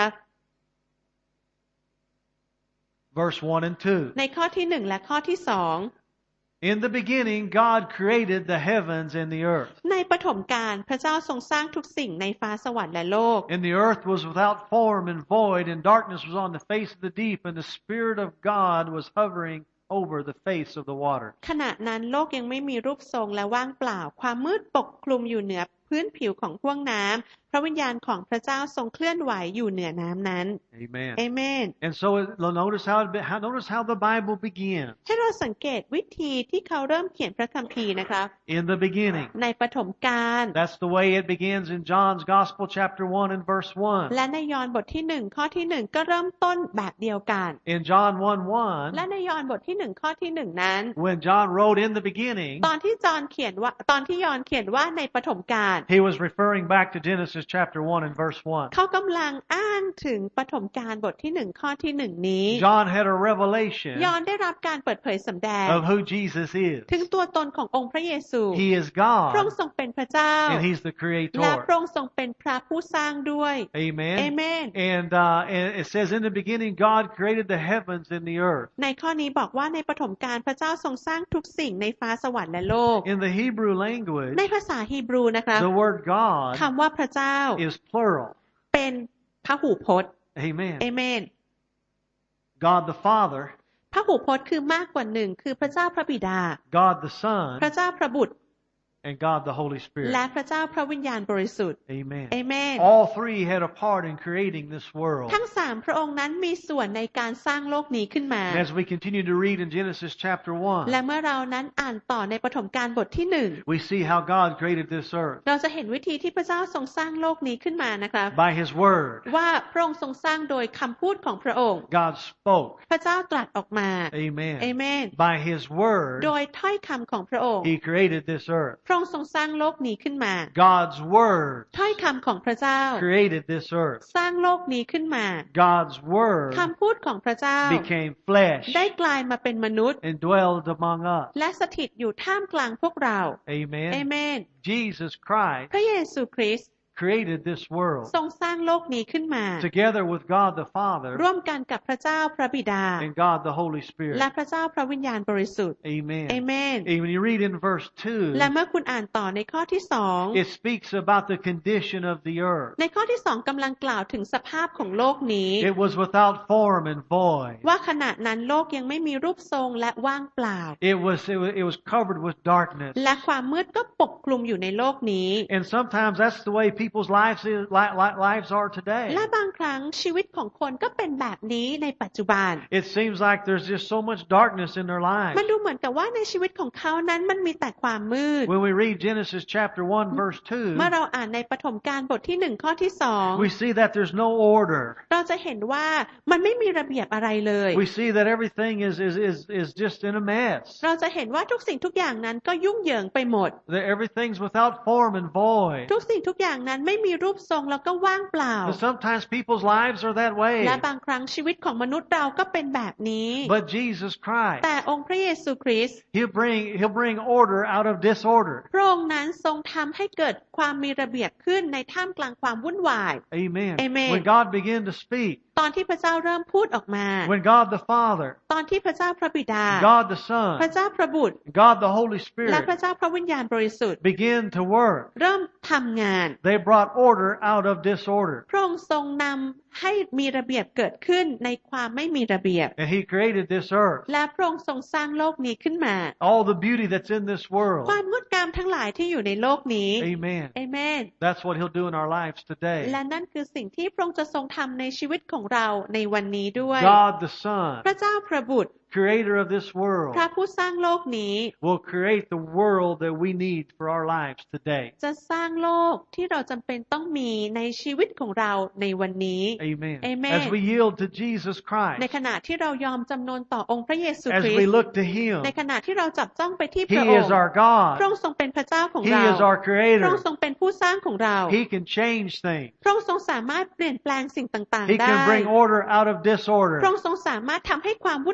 Speaker 1: verse one and two.
Speaker 2: ในข้อที่หนึ่งและข้อที่สอง
Speaker 1: In the beginning, God created the heavens and the earth.
Speaker 2: ในปฐมกาลพระเจ้าทรงสร้างทุกสิ่งในฟ้าสวรรค์และโลก
Speaker 1: And the earth was without form and void, and darkness was on the face of the deep, and the Spirit of God was hovering over the face of the water.
Speaker 2: ขณะนั้นโลกยังไม่มีรูปทรงและว่างเปล่าความมืดปกคลุมอยู่เหนือพื้นผิวของห้วงน้ำพระวิญญาณของพระเจ้าทรงเคลื่อนไหวอยู่เหนือน้ำนั้น
Speaker 1: Amen.
Speaker 2: Amen.
Speaker 1: And so it, notice how, it, how notice how the Bible begins.
Speaker 2: ให้เราสังเกตวิธีที่เขาเริ่มเขียนพระคัมภีร์นะครับ
Speaker 1: In the beginning.
Speaker 2: ในปฐมกาล
Speaker 1: That's the way it begins in John's Gospel, chapter one and verse one.
Speaker 2: และในยอห์นบทที่หนึ่งข้อที่หนึ่งก็เริ่มต้นแบบเดียวกัน
Speaker 1: In John one one,
Speaker 2: และในยอห์นบทที่หนึ่งข้อที่หนึ่งนั้น
Speaker 1: when John wrote in the beginning,
Speaker 2: ตอนที่จอห์นเขียนว่าตอนที่ยอห์นเขียนว่าในปฐมกาล
Speaker 1: he was referring back to Genesis chapter one and verse one.
Speaker 2: เขากำลังอ้างถึงปฐมกาลบทที่หนึ่งข้อที่หนึ่งนี้
Speaker 1: John had a revelation
Speaker 2: ยอห์นได้รับการเปิดเผยสำแดง
Speaker 1: of who Jesus is.
Speaker 2: ถึงตัวตนขององค์พระเยซู
Speaker 1: He is God,
Speaker 2: พระองค์ทรงเป็นพระเจ้า
Speaker 1: and He's the
Speaker 2: และพ
Speaker 1: Creator.
Speaker 2: ระองค์ทรงเป็นพระผู้สร้างด้วย
Speaker 1: Amen.
Speaker 2: Amen.
Speaker 1: And, uh, and it says, in the beginning, God created the heavens and the earth.
Speaker 2: ในข้อนี้บอกว่าในปฐมกาลพระเจ้าทรงสร้างทุกสิ่งในฟ้าสวรรค์และโลก
Speaker 1: In the Hebrew language,
Speaker 2: ในภาษาฮีบรูนะครับ
Speaker 1: the word God
Speaker 2: คำว่าพระเจ้า
Speaker 1: is plural.
Speaker 2: เป็นพหูพจน์
Speaker 1: Amen.
Speaker 2: Amen.
Speaker 1: God the Father,
Speaker 2: พหูพจน์คือมากกว่าหนึ่งคือพระเจ้าพระบิดา
Speaker 1: God the Son,
Speaker 2: พระเจ้าพระบุตร
Speaker 1: and God the Holy Spirit.
Speaker 2: และพระเจ้าพระวิญญาณบริสุทธิ์
Speaker 1: Amen.
Speaker 2: Amen.
Speaker 1: All three had a part in creating this world.
Speaker 2: ทั้งสามพระองค์นั้นมีส่วนในการสร้างโลกนี้ขึ้นมา
Speaker 1: And as we continue to read in Genesis chapter one,
Speaker 2: และเมื่อเรานั้นอ่านต่อในปฐมกาลบทที่หนึ่ง
Speaker 1: we see how God created this earth
Speaker 2: เราจะเห็นวิธีที่พระเจ้าทรงสร้างโลกนี้ขึ้นมานะครับ
Speaker 1: by His Word.
Speaker 2: ว่าพระองค์ทรงสร้างโดยคำพูดของพระองค์
Speaker 1: God spoke.
Speaker 2: พระเจ้าตรัสออกมา
Speaker 1: Amen.
Speaker 2: Amen.
Speaker 1: By His Word,
Speaker 2: โดยถ้อยคำของพระองค์
Speaker 1: He created this earth.
Speaker 2: พระองค์ทรงสร้างโลกนี้ขึ้นมา
Speaker 1: God's Word
Speaker 2: ถ้อยคำของพระเจ้า
Speaker 1: created this earth.
Speaker 2: สร้างโลกนี้ขึ้นมา
Speaker 1: God's Word
Speaker 2: คำพูดของพระเจ้า
Speaker 1: became flesh
Speaker 2: ได้กลายมาเป็นมนุษย์
Speaker 1: and dwelled among us.
Speaker 2: และสถิตอยู่ท่ามกลางพวกเรา
Speaker 1: Amen.
Speaker 2: Amen.
Speaker 1: Jesus Christ
Speaker 2: พระเยซูคริสต์
Speaker 1: created this world
Speaker 2: ทรงสร้างโลกนี้ขึ้นมา
Speaker 1: together with God the Father
Speaker 2: ร่วมกันกับพระเจ้าพระบิดา
Speaker 1: and God the Holy
Speaker 2: และ
Speaker 1: Spirit.
Speaker 2: พระเจ้าพระวิญญาณบริสุทธิ์
Speaker 1: Amen.
Speaker 2: Amen.
Speaker 1: And when you read in verse two,
Speaker 2: และเมื่อคุณอ่านต่อในข้อที่สอง
Speaker 1: it speaks about the condition of the earth.
Speaker 2: ในข้อที่สองกำลังกล่าวถึงสภาพของโลกนี้
Speaker 1: It was without form and void.
Speaker 2: ว่าขณะนั้นโลกยังไม่มีรูปทรงและว่างเปล่า
Speaker 1: It was, it was, it was covered with darkness.
Speaker 2: และความมืดก็ปกคลุมอยู่ในโลกนี้
Speaker 1: And sometimes that's the way people's lives is, li, li, lives are
Speaker 2: และ
Speaker 1: today.
Speaker 2: บางครั้งชีวิตของคนก็เป็นแบบนี้ในปัจจุบัน
Speaker 1: It seems like there's just so much darkness in their
Speaker 2: มัน
Speaker 1: lives.
Speaker 2: ดูเหมือนกับว่าในชีวิตของเขานั้นมันมีแต่ความมืด
Speaker 1: When we read Genesis chapter one verse two,
Speaker 2: เมื่อเราอ่านในปฐมกาลบทที่หนึ่งข้อที่สอง
Speaker 1: we see that there's no order.
Speaker 2: เราจะเห็นว่ามันไม่มีระเบียบอะไรเลย
Speaker 1: We see that everything is, is, is, is just in a mess.
Speaker 2: เราจะเห็นว่าทุกสิ่งทุกอย่างนั้นก็ยุ่งเหยิงไปหมด
Speaker 1: That everything's without form and void.
Speaker 2: ทุกสิ่งทุกอย่างนั้นไม่มีรูปทรงแล้วก็ว่างเปล่า
Speaker 1: But sometimes people's lives are that way.
Speaker 2: และบางครั้งชีวิตของมนุษย์เราก็เป็นแบบนี้
Speaker 1: But Jesus Christ,
Speaker 2: แต่องค์พระเยซูคริสต์
Speaker 1: He'll bring, He'll bring order out of disorder.
Speaker 2: พระองค์นั้นทรงทำให้เกิดความมีระเบียบขึ้นในท่ามกลางความวุ่นวาย
Speaker 1: Amen.
Speaker 2: Amen.
Speaker 1: When God began to speak,
Speaker 2: ตอนที่พระเจ้าเริ่มพูดออกมา
Speaker 1: when God the Father,
Speaker 2: ตอนที่พระเจ้าพระบิดา
Speaker 1: God the
Speaker 2: พระ
Speaker 1: Son,
Speaker 2: เจ้าพระบุตร
Speaker 1: God the Holy
Speaker 2: และพระ
Speaker 1: Spirit
Speaker 2: เจ้าพระวิญญาณบริสุทธิ์
Speaker 1: began to work,
Speaker 2: เริ่มทำงาน
Speaker 1: they brought order out of disorder.
Speaker 2: พระองค์ทรงนำให้มีระเบียบเกิดขึ้นในความไม่มีระเบียบ
Speaker 1: And He created this earth.
Speaker 2: และพระองค์ทรงสร้างโลกนี้ขึ้นมา
Speaker 1: All the beauty that's in this
Speaker 2: ค
Speaker 1: world.
Speaker 2: วามงดงามทั้งหลายที่อยู่ในโลกนี้
Speaker 1: Amen.
Speaker 2: เอเมน
Speaker 1: That's what He'll do in our lives
Speaker 2: และ
Speaker 1: today.
Speaker 2: นั่นคือสิ่งที่พระองค์จะทรงทำในชีวิตของเราในวันนี้ด้วย
Speaker 1: God the Son,
Speaker 2: พระเจ้าพระบุตร
Speaker 1: Creator of this world,
Speaker 2: พระผู้สร้างโลกนี้
Speaker 1: will create the world that we need for our lives today.
Speaker 2: จะสร้างโลกที่เราจำเป็นต้องมีในชีวิตของเราในวันนี้
Speaker 1: Amen.
Speaker 2: Amen.
Speaker 1: As we yield to Jesus
Speaker 2: ใน
Speaker 1: Christ,
Speaker 2: ขณะที่เรายอมจำนนต่อองค์พระเยซูค
Speaker 1: as
Speaker 2: ริส
Speaker 1: we
Speaker 2: ต์
Speaker 1: look to Him,
Speaker 2: ในขณะที่เราจับจ้องไปที่พระ
Speaker 1: He
Speaker 2: อง
Speaker 1: is
Speaker 2: ค์
Speaker 1: our
Speaker 2: พระ
Speaker 1: God.
Speaker 2: องค์ทรงเป็นพระเจ้าของ
Speaker 1: He
Speaker 2: เรา
Speaker 1: is our
Speaker 2: พระอง
Speaker 1: Creator.
Speaker 2: ค์ทรงเป็นผู้สร้างของเรา
Speaker 1: He can change things.
Speaker 2: พระองค์ทรงสามารถเปลี่ยนแปลงสิ่งต่าง
Speaker 1: He
Speaker 2: ๆ ได้
Speaker 1: can bring order out of
Speaker 2: พระอง
Speaker 1: disorder.
Speaker 2: ค์ทรงสามารถทำให้ความวุ่นวายมี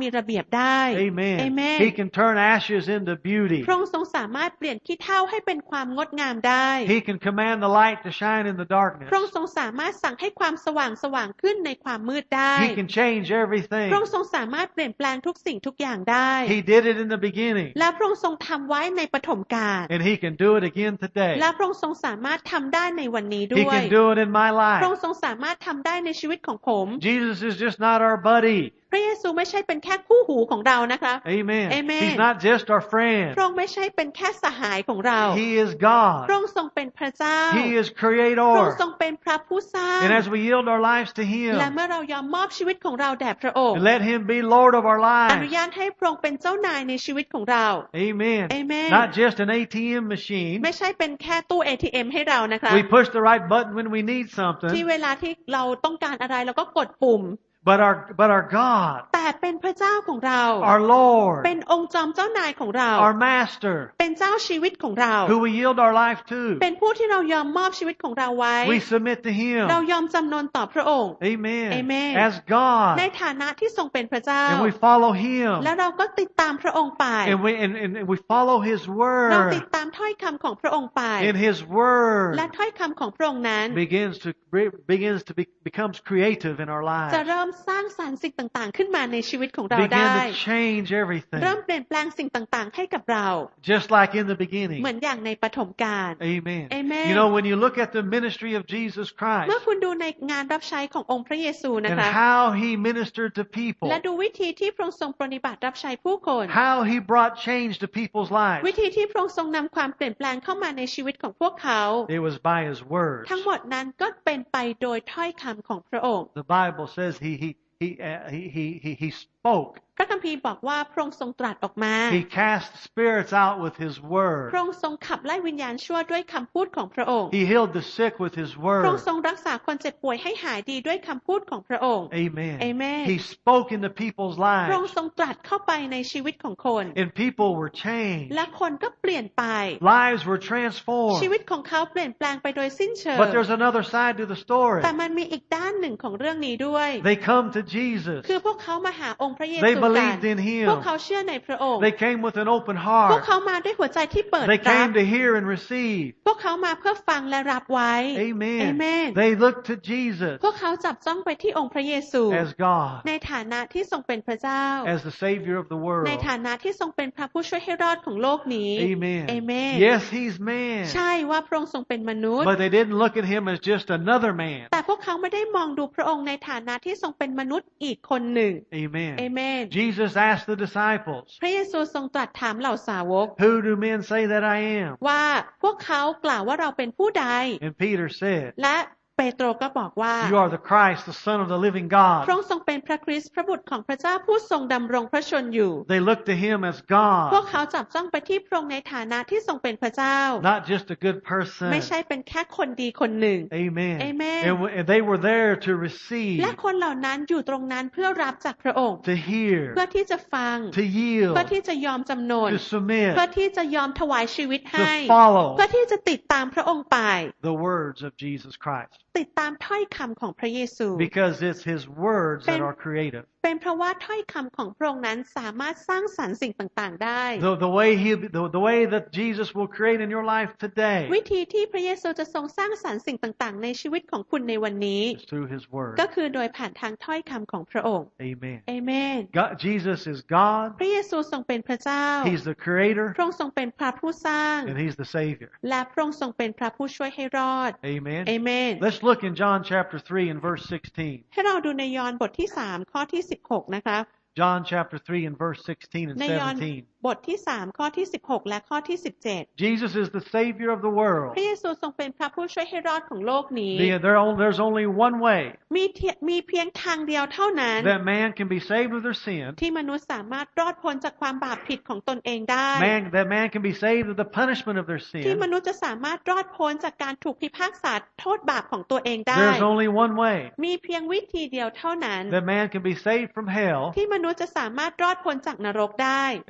Speaker 2: มีระเบียบได้
Speaker 1: Amen.
Speaker 2: Amen.
Speaker 1: He can turn ashes into beauty.
Speaker 2: พระองค์ทรงสามารถเปลี่ยนขี้เถ้าให้เป็นความงดงามได้
Speaker 1: He can command the light to shine in the darkness.
Speaker 2: พระองค์ทรงสามารถสั่งให้ความสว่างสว่างขึ้นในความมืดได้
Speaker 1: He can change
Speaker 2: พ
Speaker 1: everything.
Speaker 2: ระองค์ทรงสามารถเปลี่ยนแปลงทุกสิ่งทุกอย่างได้
Speaker 1: He did it in the beginning.
Speaker 2: และพระองค์ทรงทำไว้ในปฐมกาล
Speaker 1: And He can do it again today.
Speaker 2: และพระองค์ทรงสามารถทำได้ในวันนี้
Speaker 1: He
Speaker 2: ด้วย
Speaker 1: can do it in my
Speaker 2: พระอง
Speaker 1: life.
Speaker 2: ค์ทรงสามารถทำได้ในชีวิตของผม
Speaker 1: Jesus is just not our buddy.
Speaker 2: พระเยซูไม่ใช่เป็นแค่คู่หูของเรานะคะ
Speaker 1: Amen.
Speaker 2: Amen.
Speaker 1: He's not just our friend.
Speaker 2: พระองค์ไม่ใช่เป็นแค่สหายของเรา
Speaker 1: He is God.
Speaker 2: พระองค์ทรงเป็นพระเจ้า
Speaker 1: He is
Speaker 2: พระอง
Speaker 1: Creator.
Speaker 2: ค์ทรงเป็นพระผู้สร้าง
Speaker 1: And as we yield our lives to
Speaker 2: และ
Speaker 1: Him
Speaker 2: เมื่อเรายอมมอบชีวิตของเราแด่พระองค์
Speaker 1: and let Him be Lord of our
Speaker 2: อนุ
Speaker 1: lives.
Speaker 2: ญาตให้พระองค์เป็นเจ้านายในชีวิตของเรา
Speaker 1: Amen.
Speaker 2: Amen.
Speaker 1: Not just an A T M machine.
Speaker 2: ไม่ใช่เป็นแค่ตู้ เอ ที เอ็ม ให้เรานะคะ
Speaker 1: We push the right button when we need
Speaker 2: ที่
Speaker 1: something.
Speaker 2: เวลาที่เราต้องการอะไรเราก็กดปุ่ม
Speaker 1: But our, but our God,
Speaker 2: แต่เป็นพระเจ้าของเรา
Speaker 1: our Lord,
Speaker 2: เป็นองค์จอมเจ้านายของเรา
Speaker 1: our Master,
Speaker 2: เป็นเจ้าชีวิตของเรา
Speaker 1: who we yield our life to,
Speaker 2: เป็นผู้ที่เรายอมมอบชีวิตของเราไว้
Speaker 1: we submit to
Speaker 2: เรา
Speaker 1: Him.
Speaker 2: ยอมจำนนต่อพระองค์
Speaker 1: Amen.
Speaker 2: Amen.
Speaker 1: As God,
Speaker 2: ในฐานะที่ทรงเป็นพระเจ้า
Speaker 1: and we follow Him,
Speaker 2: และเราก็ติดตามพระองค์ไป
Speaker 1: and we and, and we follow His
Speaker 2: เราติ
Speaker 1: word.
Speaker 2: ดตามถ้อยคำของพระองค์ไป
Speaker 1: And His word
Speaker 2: และถ้อยคำของพระองค์นั้น
Speaker 1: begins to begins to be, becomes creative in our
Speaker 2: จะ
Speaker 1: lives.
Speaker 2: เริ่มสร้างสรรค์สิ่งต่างๆ ขึ้นมาในชีวิตของเราได้
Speaker 1: Begin to change
Speaker 2: เริ่ม
Speaker 1: everything,
Speaker 2: เปลี่ยนแปลงสิ่งต่างๆ ให้กับเรา
Speaker 1: just like in the
Speaker 2: เหมื
Speaker 1: beginning.
Speaker 2: อนอย่างในปฐมกาล
Speaker 1: Amen.
Speaker 2: Amen.
Speaker 1: You know, when you look at the ministry of Jesus
Speaker 2: เมื่อ
Speaker 1: Christ
Speaker 2: คุณดูในงานรับใช้ขององค์พระเยซูนะ
Speaker 1: and
Speaker 2: คะ
Speaker 1: how He ministered to people,
Speaker 2: และดูวิธีที่พระองค์ทรงปฏิบัติรับใช้ผู้คน
Speaker 1: how He brought change to people's
Speaker 2: วิ
Speaker 1: lives,
Speaker 2: ธีที่พระองค์ทรงนำความเปลี่ยนแปลงเข้ามาในชีวิตของพวกเขา
Speaker 1: it was by His words.
Speaker 2: ทั้งหมดนั้นก็เป็นไปโดยถ้อยคำของพระองค์
Speaker 1: The Bible says He He He uh, he, he He He spoke.
Speaker 2: พระคัมภีร์บอกว่าพระองค์ทรงตรัสออกมา
Speaker 1: He cast spirits out with His
Speaker 2: พ
Speaker 1: word.
Speaker 2: ระองค์ทรงขับไล่วิญญาณชั่วด้วยคำพูดของพระองค์
Speaker 1: He healed the sick with His
Speaker 2: พระอง
Speaker 1: word.
Speaker 2: ค์ทรงรักษาคนเจ็บป่วยให้หายดีด้วยคำพูดของพระองค์
Speaker 1: Amen.
Speaker 2: Amen.
Speaker 1: He spoke into people's
Speaker 2: พระองค์
Speaker 1: lives,
Speaker 2: ทรงตรัสเข้าไปในชีวิตของคน
Speaker 1: and people were changed.
Speaker 2: และคนก็เปลี่ยนไป
Speaker 1: Lives were
Speaker 2: ชี
Speaker 1: transformed.
Speaker 2: วิตของเขาเปลี่ยนแปลงไปโดยสิ้นเชิง
Speaker 1: But there's another side to the story.
Speaker 2: แต่มันมีอีกด้านหนึ่งของเรื่องนี้ด้วย
Speaker 1: They come to Jesus.
Speaker 2: คือพวกเขามาหาองค์พระเย
Speaker 1: They
Speaker 2: ซูกัน
Speaker 1: believed in
Speaker 2: พวก
Speaker 1: Him.
Speaker 2: เขาเชื่อในพระองค์
Speaker 1: They came with an open
Speaker 2: พวก
Speaker 1: heart.
Speaker 2: เขามาด้วยหัวใจที่เปิด
Speaker 1: They
Speaker 2: รับ
Speaker 1: came to hear and receive.
Speaker 2: พวกเขามาเพื่อฟังและรับไว้
Speaker 1: Amen.
Speaker 2: Amen.
Speaker 1: They looked to Jesus
Speaker 2: พวกเขาจับจ้องไปที่องค์พระเยซู
Speaker 1: as God,
Speaker 2: ในฐานะที่ทรงเป็นพระเจ้า
Speaker 1: as the Savior of the
Speaker 2: ใน
Speaker 1: world.
Speaker 2: ฐานะที่ทรงเป็นพระผู้ช่วยให้รอดของโลกนี้
Speaker 1: Amen.
Speaker 2: Amen.
Speaker 1: Yes, He's man.
Speaker 2: ใช่ว่าพระองค์ทรงเป็นมนุษย์
Speaker 1: But they didn't look at Him as just another man.
Speaker 2: แต่พวกเขาไม่ได้มองดูพระองค์ในฐานะที่ทรงเป็นมนุษย์อีกคนหนึ่ง
Speaker 1: Amen.
Speaker 2: Amen.
Speaker 1: Jesus asked the disciples,
Speaker 2: พระเยซูทรงตรัสถามเหล่าสาวก
Speaker 1: Who do men say that I am?
Speaker 2: ว่าพวกเขากล่าวว่าเราเป็นผู้ใด
Speaker 1: And Peter said,
Speaker 2: และเปโตรก็บอกว่า
Speaker 1: You are the Christ, the Son of the living
Speaker 2: พระอ
Speaker 1: God.
Speaker 2: งค์ทรงเป็นพระคริสต์พระบุตรของพระเจ้าผู้ทรงดำรงพระชนอยู่
Speaker 1: They looked to Him as
Speaker 2: พวก
Speaker 1: God,
Speaker 2: เขาจับจ้องไปที่พระองค์ในฐานะที่ทรงเป็นพระเจ้า
Speaker 1: not just a good person.
Speaker 2: ไม่ใช่เป็นแค่คนดีคนหนึ่ง
Speaker 1: Amen.
Speaker 2: Amen.
Speaker 1: And, w- and they were there to receive,
Speaker 2: และคนเหล่านั้นอยู่ตรงนั้นเพื่อรับจากพระองค์
Speaker 1: to hear,
Speaker 2: เพื่อที่จะฟัง
Speaker 1: to
Speaker 2: เพื่อ
Speaker 1: yield,
Speaker 2: ที่จะยอมจำนน
Speaker 1: to submit,
Speaker 2: เพื่อที่จะยอมถวายชีวิตให้
Speaker 1: to follow
Speaker 2: เพื่อที่จะติดตามพระองค์ไป
Speaker 1: the words of Jesus Christ.
Speaker 2: ติดตามถ้อยคำของพระเยซู
Speaker 1: Because it's His words that are creative.
Speaker 2: เป็นเพราะว่าถ้อยคำของพระองค์นั้นสามารถสร้างสรรค์สิ่งต่างๆได้
Speaker 1: The, the way he, the, the way that Jesus will create in your life today
Speaker 2: วิธีที่พระเยซูจะทรงสร้างสรรค์สิ่งต่างๆในชีวิตของคุณในวันนี้
Speaker 1: is through His word.
Speaker 2: ก็คือโดยผ่านทางถ้อยคำของพระองค์
Speaker 1: Amen.
Speaker 2: เอเมน
Speaker 1: God, Jesus is God.
Speaker 2: พระเยซูทรงเป็นพระเจ้า
Speaker 1: He's the creator
Speaker 2: พระองค์ทรงเป็นพระผู้สร้าง
Speaker 1: and He's the Savior.
Speaker 2: และพระองค์ทรงเป็นพระผู้ช่วยให้รอด
Speaker 1: Amen.
Speaker 2: เอเมน
Speaker 1: Let's look in John chapter three and verse sixteen.
Speaker 2: ให้เราดูในยอห์นบทที่สามข้อที่สิบหกนะคะ
Speaker 1: John chapter three and verse sixteen and
Speaker 2: ในยอห์น
Speaker 1: seventeen.
Speaker 2: บทที่สามข้อที่สิบหกและข้อที่สิบเจ็ด
Speaker 1: Jesus is the Savior of the world.
Speaker 2: พระเยซูทรงเป็นพระผู้ช่วยให้รอดของโลกนี้
Speaker 1: The- there on- there's only one way
Speaker 2: มีเทียมีเพียงทางเดียวเท่านั้น
Speaker 1: that man can be saved of their sin.
Speaker 2: ที่มนุษย์สามารถรอดพ้นจากความบาปผิดของตนเองได้
Speaker 1: Man, that man can be saved of the punishment of their
Speaker 2: ที่
Speaker 1: sin.
Speaker 2: มนุษย์จะสามารถรอดพ้นจากการถูกพิพากษาโทษบาปของตัวเองได้
Speaker 1: There's only one way
Speaker 2: มีเพียงวิธีเดียวเท่านั้น
Speaker 1: that man can be saved from hell.
Speaker 2: ที่มนุษย์จะสามารถรอดพ้นจากนรกได้
Speaker 1: And that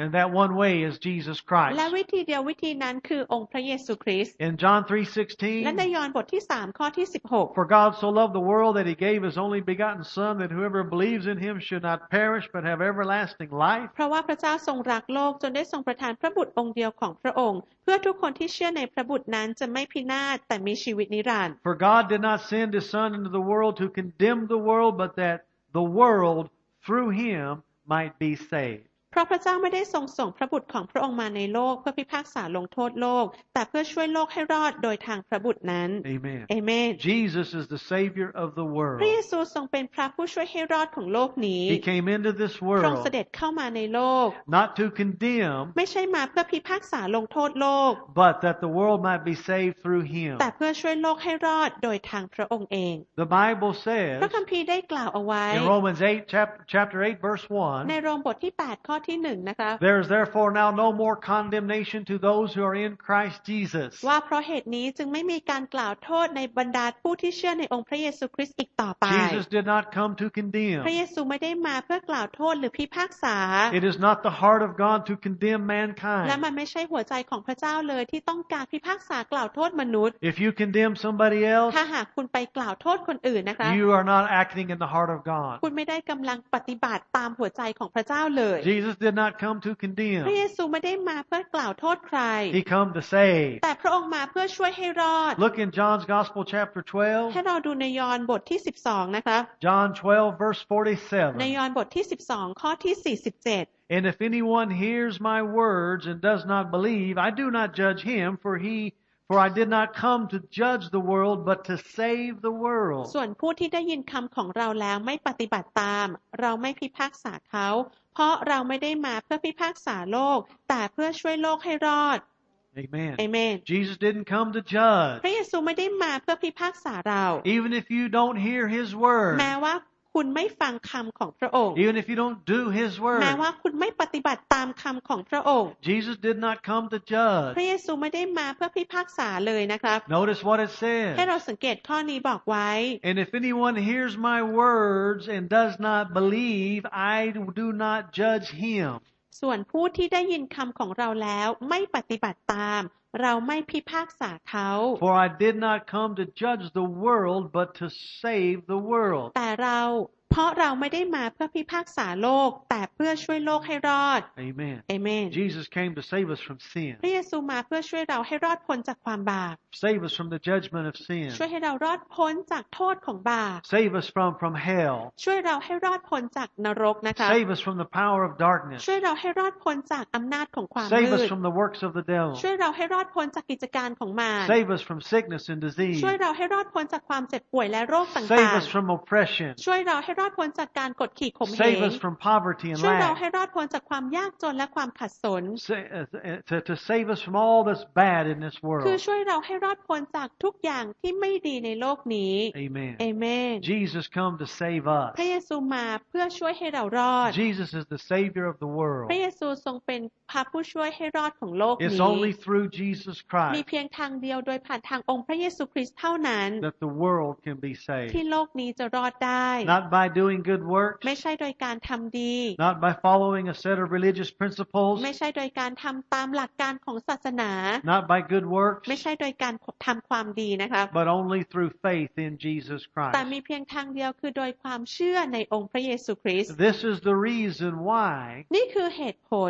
Speaker 1: one way is Jesus
Speaker 2: และ
Speaker 1: Christ.
Speaker 2: วิธีเดียววิธีนั้นคือองค์พระเยซูคริสต์
Speaker 1: In John
Speaker 2: และ
Speaker 1: three
Speaker 2: ใน
Speaker 1: sixteen,
Speaker 2: ยอห์นบทที่สามข้อที่สิบหก
Speaker 1: for God so loved the world that he gave his only begotten Son, that whoever believes in him should not perish but have everlasting life.
Speaker 2: เพราะว่าพระเจ้าทรงรักโลกจนได้ทรงประทานพระบุตรองค์เดียวของพระองค์เพื่อทุกคนที่เชื่อในพระบุตรนั้นจะไม่พินาศแต่มีชีวิตนิรันดร์
Speaker 1: For God did not send his Son into the world to condemn the world, but that the world through him might be saved.
Speaker 2: เพราะพระเจ้าไม่ได้ทรงส่งพระบุตรของพระองค์มาในโลกเพื่อพิพากษาลงโทษโลกแต่เพื่อช่วยโลกให้รอดโดยทางพระบุตรนั้น
Speaker 1: Amen.
Speaker 2: เอเมน
Speaker 1: Jesus is the Savior of the
Speaker 2: พระเย
Speaker 1: world.
Speaker 2: ซูทรงเป็นพระผู้ช่วยให้รอดของโลกนี้
Speaker 1: He came into this
Speaker 2: พระองค์
Speaker 1: world
Speaker 2: เสด็จเข้ามาในโลก
Speaker 1: not to condemn,
Speaker 2: ไม่ใช่มาเพื่อพิพากษาลงโทษโลก
Speaker 1: but that the world might be saved through him.
Speaker 2: แต่เพื่อช่วยโลกให้รอดโดยทางพระองค์เอง
Speaker 1: The Bible
Speaker 2: พระ
Speaker 1: says
Speaker 2: คัมภีร์ได้กล่าวเอาไว้
Speaker 1: in Romans eight, chapter, chapter eight, verse
Speaker 2: ใน
Speaker 1: one,
Speaker 2: โรมบทที่แปดข้อที่หนึ่งนะคะ
Speaker 1: there is therefore now no more condemnation to those who are in Christ Jesus.
Speaker 2: ว่าเพราะเหตุนี้จึงไม่มีการกล่าวโทษในบรรดาผู้ที่เชื่อในองค์พระเยซูคริสต์อีกต่อไป
Speaker 1: Jesus did not come to
Speaker 2: พระ
Speaker 1: condemn.
Speaker 2: เยซูไม่ได้มาเพื่อกล่าวโทษหรือพิพากษา
Speaker 1: It is not the heart of God to condemn
Speaker 2: และ
Speaker 1: mankind.
Speaker 2: มันไม่ใช่หัวใจของพระเจ้าเลยที่ต้องการพิพากษากล่าวโทษมนุษย์
Speaker 1: If you condemn somebody else,
Speaker 2: ถ้าหากคุณไปกล่าวโทษคนอื่นนะคะ
Speaker 1: you are not acting in the heart of God.
Speaker 2: คุณไม่ได้กำลังปฏิบัติตามหัวใจของพระเจ้าเลย
Speaker 1: Jesus did not come to
Speaker 2: พระ
Speaker 1: condemn.
Speaker 2: เยซูไม่ได้มาเพื่อกล่าวโทษใคร
Speaker 1: He come to save.
Speaker 2: แต่พระองค์มาเพื่อช่วยให้รอด
Speaker 1: Look in John's Gospel chapter
Speaker 2: ให้
Speaker 1: twelve.
Speaker 2: เราดูในยอห์นบทที่สิบสองนะคะ
Speaker 1: John twelve verse
Speaker 2: ใน
Speaker 1: forty-seven.
Speaker 2: ยอห์นบทที่สิบสองข้อที่สี่สิบเจ็ด
Speaker 1: And if anyone hears my words and does not believe, I do not judge him, for he for I did not come to judge the world, but to save the world.
Speaker 2: ส่วนผู้ที่ได้ยินคำของเราแล้วไม่ปฏิบัติตาม เราไม่พิพากษาเขา เพราะเราไม่ได้มาเพื่อพิพากษาโลก แต่เพื่อช่วยโลกให้รอด
Speaker 1: Amen.
Speaker 2: เอเมน
Speaker 1: Jesus didn't come to judge.
Speaker 2: พระเยซูไม่ได้มาเพื่อพิพากษาเรา
Speaker 1: Even if you don't hear his word,
Speaker 2: แม้ว่าคุณไม่ฟังคำของพระองค์
Speaker 1: even if you don't do his
Speaker 2: แม้
Speaker 1: word,
Speaker 2: ว่าคุณไม่ปฏิบัติตามคำของพระองค์
Speaker 1: Jesus did not come to
Speaker 2: พ
Speaker 1: judge.
Speaker 2: ระเยซูไม่ได้มาเพื่อพิพากษาเลยนะครับ
Speaker 1: Notice what it
Speaker 2: ให้เรา
Speaker 1: says.
Speaker 2: สังเกตข้อนี้บอกไว้
Speaker 1: And if anyone hears my words and does not believe, I do not judge him.
Speaker 2: ส่วนผู้ที่ได้ยินคำของเราแล้วไม่ปฏิบัติตาม เราไม่พิพากษาเขา
Speaker 1: For I did not come to judge the world, but to save the world.
Speaker 2: แต่เราเพราะเราไม่ได้มาเพื่อพิพากษาโลก แต่เพื่อช่วยโลกให้รอด
Speaker 1: Amen.
Speaker 2: เอเมน
Speaker 1: Jesus came to save us from sin.
Speaker 2: พระเยซูมาเพื่อช่วยเราให้รอดพ้นจากความบาป
Speaker 1: Save us from the judgment of
Speaker 2: ช่วย
Speaker 1: sin.
Speaker 2: ให้เรารอดพ้นจากโทษของบาป
Speaker 1: Save us from, from hell.
Speaker 2: ช่วยเราให้รอดพ้นจากนรกนะคะ
Speaker 1: Save us from the power of darkness.
Speaker 2: ช่วยเราให้รอดพ้นจากอำนาจของความมื
Speaker 1: Save us
Speaker 2: ด
Speaker 1: from the works of the devil.
Speaker 2: ช่วยเราให้รอดพ้นจากกิจการของมาร
Speaker 1: Save us from sickness and disease.
Speaker 2: ช่วยเราให้รอดพ้นจากความเจ็บป่วยและโรคต่า
Speaker 1: Save
Speaker 2: ง
Speaker 1: us from oppression.
Speaker 2: ๆ ช่วยเราให้รอดพ้นจากการกดขี่ข่มเห
Speaker 1: Save
Speaker 2: ง
Speaker 1: us from poverty and
Speaker 2: ช่วยเราให้
Speaker 1: lack.
Speaker 2: รอดพ้นจากความยากจนและความขัดสน
Speaker 1: Sa- uh, uh, To, to save us from all that's bad in this
Speaker 2: คือ
Speaker 1: world.
Speaker 2: ช่วยเราให้รอดพ้นจากทุกอย่างที่ไม่ดีในโลกนี้
Speaker 1: Amen.
Speaker 2: เอเมน
Speaker 1: Jesus come to save
Speaker 2: พระ
Speaker 1: us.
Speaker 2: เยซูมาเพื่อช่วยให้เรารอด
Speaker 1: Jesus is the Savior of the
Speaker 2: พระ
Speaker 1: world.
Speaker 2: เยซูทรงเป็นพระผู้ช่วยให้รอดของโลก
Speaker 1: It's
Speaker 2: นี้
Speaker 1: only through Jesus
Speaker 2: มี
Speaker 1: Christ
Speaker 2: เพียงทางเดียวโดยผ่านทางองค์พระเยซูคริสต์เท่านั้น
Speaker 1: that the world can be
Speaker 2: ที่
Speaker 1: saved.
Speaker 2: โลกนี้จะรอดได้
Speaker 1: Not by doing good works,
Speaker 2: ไม่ใช่โดยการทำดี
Speaker 1: not by following a set of religious principles,
Speaker 2: ไม่ใช่โดยการทำตามหลักการของศาสนา
Speaker 1: not by good works,
Speaker 2: ไม่ใช่โดยการทำความดีนะครับ
Speaker 1: but only through faith in Jesus
Speaker 2: แต่
Speaker 1: Christ.
Speaker 2: มีเพียงทางเดียวคือโดยความเชื่อในองค์พระเยซูคริสต์
Speaker 1: This is the reason why
Speaker 2: นี่คือเหตุผล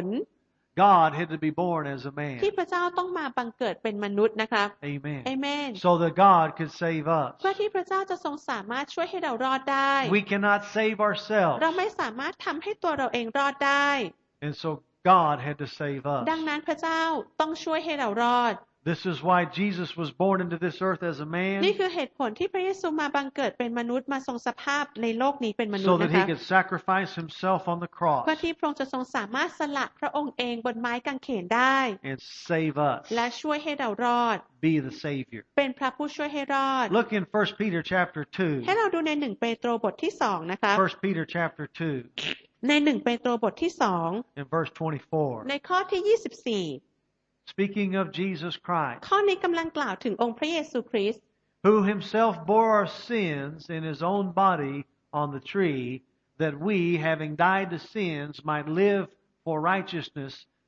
Speaker 1: God had to be born as a man.
Speaker 2: ที่พระเจ้าต้องมาบังเกิดเป็นมนุษย์นะครับ
Speaker 1: Amen.
Speaker 2: เอเมน
Speaker 1: So that God could save us.
Speaker 2: เพื่อที่พระเจ้าจะทรงสามารถช่วยให้เรารอดได้
Speaker 1: We cannot save ourselves.
Speaker 2: เราไม่สามารถทำให้ตัวเราเองรอดได้
Speaker 1: And so God had to save
Speaker 2: ดัง
Speaker 1: us.
Speaker 2: นั้นพระเจ้าต้องช่วยให้เรารอด
Speaker 1: This is why Jesus was born into this earth as a
Speaker 2: นี่
Speaker 1: man,
Speaker 2: คือเหตุผลที่พระเยซูมาบังเกิดเป็นมนุษย์มาทรงสภาพในโลกนี้เป็นมนุษ
Speaker 1: so
Speaker 2: ย์
Speaker 1: that
Speaker 2: นะ
Speaker 1: he
Speaker 2: คะ
Speaker 1: could sacrifice himself on the
Speaker 2: เพื่อ
Speaker 1: cross
Speaker 2: ที่พระองค์จะทรงสามารถสละพระองค์เองบนไม้กางเขนได้
Speaker 1: and save us.
Speaker 2: และช่วยให้เรารอด
Speaker 1: Be the Savior.
Speaker 2: เป็นพระผู้ช่วยให้รอด
Speaker 1: Look in First Peter chapter two.
Speaker 2: ให้เราดูในหนึ่งเปโตรบทที่สองนะคะ
Speaker 1: First Peter chapter two
Speaker 2: ในหนึ่งเปโตรบทที่สอง
Speaker 1: in verse twenty-four.
Speaker 2: ในข้อที่ยี่สิบสี่
Speaker 1: Speaking of Jesus Christ,
Speaker 2: ข้อนี้กำลังกล่าวถึงองค์พระเยซูคริสต์
Speaker 1: who himself bore our sins in his own body on the tree, that we, having died to sins, might live for righteousness,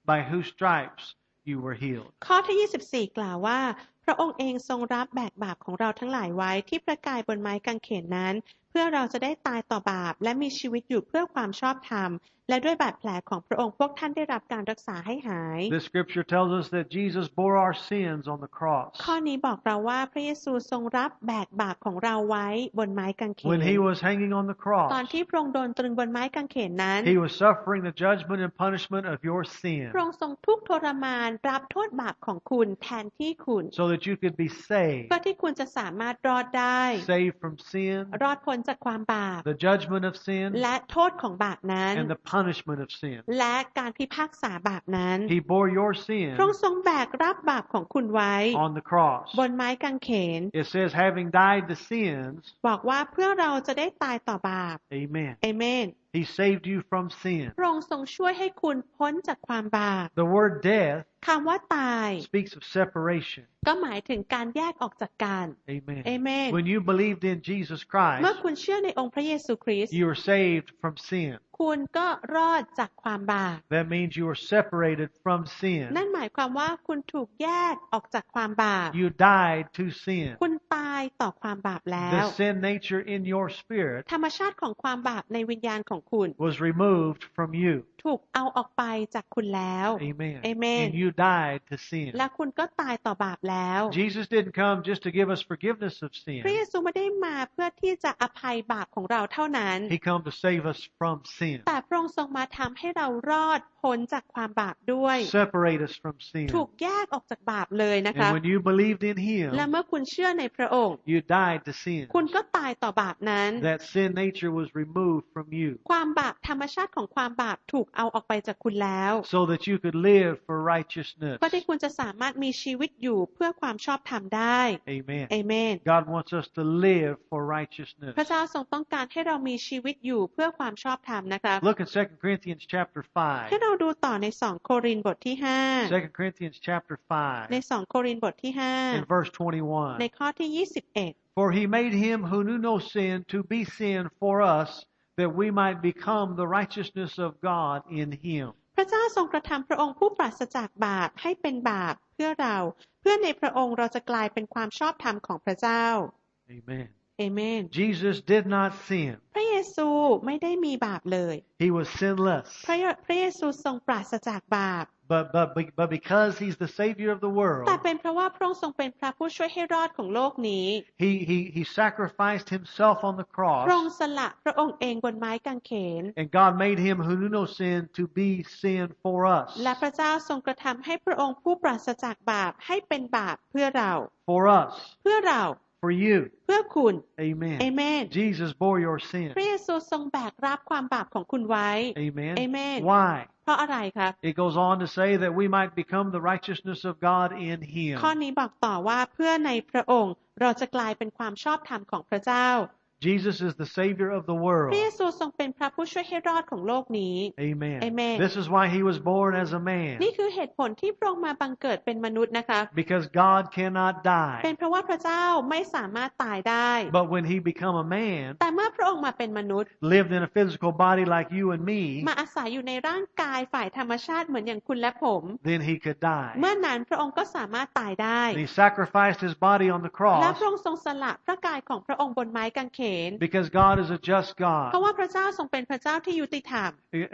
Speaker 1: by whose stripes you were healed.
Speaker 2: ข้อที่ยี่สิบสี่กล่าวว่าพระองค์เองทรงรับแบกบาปของเราทั้งหลายไว้ที่ประกายบนไม้กางเขนนั้นเพื่อเราจะได้ตายต่อบาปและมีชีวิตอยู่เพื่อความชอบธรรมและด้วยบาดแผลของพระองค์พวกท่านได้รับการรักษาให้หาย
Speaker 1: This scripture tells us that Jesus bore our sins on the cross.
Speaker 2: ข้อนี้บอกเราว่าพระเยซูทรงรับแบกบาปของเราไว้บนไม้กางเขน
Speaker 1: When he was hanging on the cross,
Speaker 2: ตอนที่พระองค์โดนตรึงบนไม้กางเขนนั้น
Speaker 1: he was suffering the judgment and punishment of your sin
Speaker 2: พระองค์ทรงทุกข์ทรมานรับโทษบาปของคุณแทนที่คุณ
Speaker 1: so that you could be saved,
Speaker 2: เพื่อที่คุณจะสามารถรอดได้
Speaker 1: saved from sin,
Speaker 2: รอดพ้นจากความบาป
Speaker 1: the judgment of sin,
Speaker 2: และโทษของบาปนั้น
Speaker 1: and the punishment of sin.
Speaker 2: และการพิพากษาบาปนั้น
Speaker 1: He bore your
Speaker 2: พระอง
Speaker 1: sin
Speaker 2: ค์ทรงแบกรับบาปของคุณไว้
Speaker 1: on the cross.
Speaker 2: บนไม้กางเขน
Speaker 1: It says, having died to sins,
Speaker 2: บอกว่าเพื่อเราจะได้ตายต่อบาป
Speaker 1: amen.
Speaker 2: เอเมน
Speaker 1: He saved you from sin.
Speaker 2: พระองค์ทรงช่วยให้คุณพ้นจากความบาป
Speaker 1: The word death
Speaker 2: คำว่าตาย
Speaker 1: speaks of separation.
Speaker 2: ก็หมายถึงการแยกออกจากกัน
Speaker 1: Amen.
Speaker 2: Amen.
Speaker 1: When you believed in Jesus
Speaker 2: เมื่อ
Speaker 1: Christ,
Speaker 2: คุณเชื่อในองค์พระเยซูคริสต์
Speaker 1: you were saved from sin.
Speaker 2: คุณก็รอดจากความบาป
Speaker 1: That means you were separated from sin.
Speaker 2: นั่นหมายความว่าคุณถูกแยกออกจากความบาป
Speaker 1: You died to sin.
Speaker 2: คุณตายต่อความบาปแล้ว
Speaker 1: The sin nature in your spirit
Speaker 2: ธรรมชาติของความบาปในวิญญาณของคุณ
Speaker 1: was removed from you.
Speaker 2: ถูกเอาออกไปจากคุณแล้ว
Speaker 1: Amen.
Speaker 2: Amen.
Speaker 1: And you died to sin.
Speaker 2: และคุณก็ตายต่อบาปแล้ว
Speaker 1: Jesus didn't come just to give us forgiveness of sin.
Speaker 2: พระเยซูไม่ได้มาเพื่อที่จะอภัยบาปของเราเท่านั้น
Speaker 1: He came to save us from sin.
Speaker 2: แต่พระองค์ทรงมาทำให้เรารอดพ้นจากความบาปด้วย
Speaker 1: Separate us from sin.
Speaker 2: ถูกแยกออกจากบาปเลยนะคะ
Speaker 1: And when you believed in
Speaker 2: และ
Speaker 1: Him,
Speaker 2: เมื่อคุณเชื่อในพระองค์
Speaker 1: you died to sin.
Speaker 2: คุณก็ตายต่อบาปนั้น
Speaker 1: That sin nature was removed from you
Speaker 2: ความบาปธรรมชาติของความบาปถูกเอาออกไปจากคุณแล้ว
Speaker 1: so that you could live for righteousness.
Speaker 2: เพื่อที่คุณจะสามารถมีชีวิตอยู่เพื่อความชอบธรรมได้
Speaker 1: Amen.
Speaker 2: เอเมน
Speaker 1: God wants us to live for righteousness.
Speaker 2: พระเจ้าทรงต้องการให้เรามีชีวิตอยู่เพื่อความชอบธรรมนะคะ
Speaker 1: Look at Second Corinthians chapter
Speaker 2: ให้
Speaker 1: five.
Speaker 2: เราดูต่อในสองโครินธ์บทที่ห้า
Speaker 1: Second Corinthians chapter
Speaker 2: ใน
Speaker 1: five
Speaker 2: สองโครินธ์บทที่ห้า
Speaker 1: in verse
Speaker 2: ใน
Speaker 1: twenty-one.
Speaker 2: ข้อที่ยี่สิบเอ็ด
Speaker 1: For he made him who knew no sin to be sin for us, that we might become the righteousness of God in him.
Speaker 2: พระเจ้าทรงกระทำพระองค์ผู้ปราศจากบาปให้เป็นบาปเพื่อเราเพื่อในพระองค์เราจะกลายเป็นความชอบธรรมของพระเจ้า
Speaker 1: Amen.
Speaker 2: เอเมน
Speaker 1: Jesus did not sin.
Speaker 2: พระเยซูไม่ได้มีบาปเลย
Speaker 1: He was sinless.
Speaker 2: พระเยพระเยซูทรงปราศจากบาป
Speaker 1: But, but, but because he's the Savior of the
Speaker 2: แต่
Speaker 1: world,
Speaker 2: เป็นเพราะว่าพระองค์ทรงเป็นพระผู้ช่วยให้รอดของโลกนี้
Speaker 1: he, he, he sacrificed himself on the
Speaker 2: พระองค์
Speaker 1: cross,
Speaker 2: สละพระองค์เองบนไม้กางเขน
Speaker 1: and God made him who knew no sin to be sin for us.
Speaker 2: และพระเจ้าทรงกระทำให้พระองค์ผู้ปราศจากบาปให้เป็นบาปเพื่อเรา
Speaker 1: For us.
Speaker 2: เพื่อเรา
Speaker 1: For you.
Speaker 2: เพื่อคุณ
Speaker 1: Amen.
Speaker 2: เอเมน
Speaker 1: Jesus bore your sin.
Speaker 2: พระเยซูทรงแบกรับความบาปของคุณไว้
Speaker 1: Amen.
Speaker 2: Amen.
Speaker 1: Why?
Speaker 2: เพราะอะไรครับ
Speaker 1: It goes on to say that we might become the righteousness of God in him.
Speaker 2: ข้อนี้บอกต่อว่าเพื่อในพระองค์เราจะกลายเป็นความชอบธรรมของพระเจ้า
Speaker 1: Jesus is the Savior of the
Speaker 2: พ
Speaker 1: world.
Speaker 2: ระเยซูทรงเป็นพระผู้ช่วยให้รอดของโลกนี้
Speaker 1: Amen.
Speaker 2: Amen.
Speaker 1: This is why he was born as a man.
Speaker 2: นี่คือเหตุผลที่พระองค์มาบังเกิดเป็นมนุษย์นะคะ
Speaker 1: Because God cannot
Speaker 2: เป็น
Speaker 1: die.
Speaker 2: เพราะว่าพระเจ้าไม่สามารถตายได้
Speaker 1: But when he became a man,
Speaker 2: แต่เมื่อพระองค์มาเป็นมนุษย์
Speaker 1: lived in a physical body like you and me,
Speaker 2: มาอาศัยอยู่ในร่างกายฝ่ายธรรมชาติเหมือนอย่างคุณและผม
Speaker 1: then he could die.
Speaker 2: เมื่อนั้นพระองค์ก็สามารถตายได้
Speaker 1: And he sacrificed his body on the
Speaker 2: และพ
Speaker 1: cross
Speaker 2: ระองค์ทรงสละพระกายของพระองค์บนไม้กางเขน
Speaker 1: because God is a just
Speaker 2: เพราะ
Speaker 1: God.
Speaker 2: ว่าพระเจ้าทรงเป็นพระเจ้าที่ยุติธรรม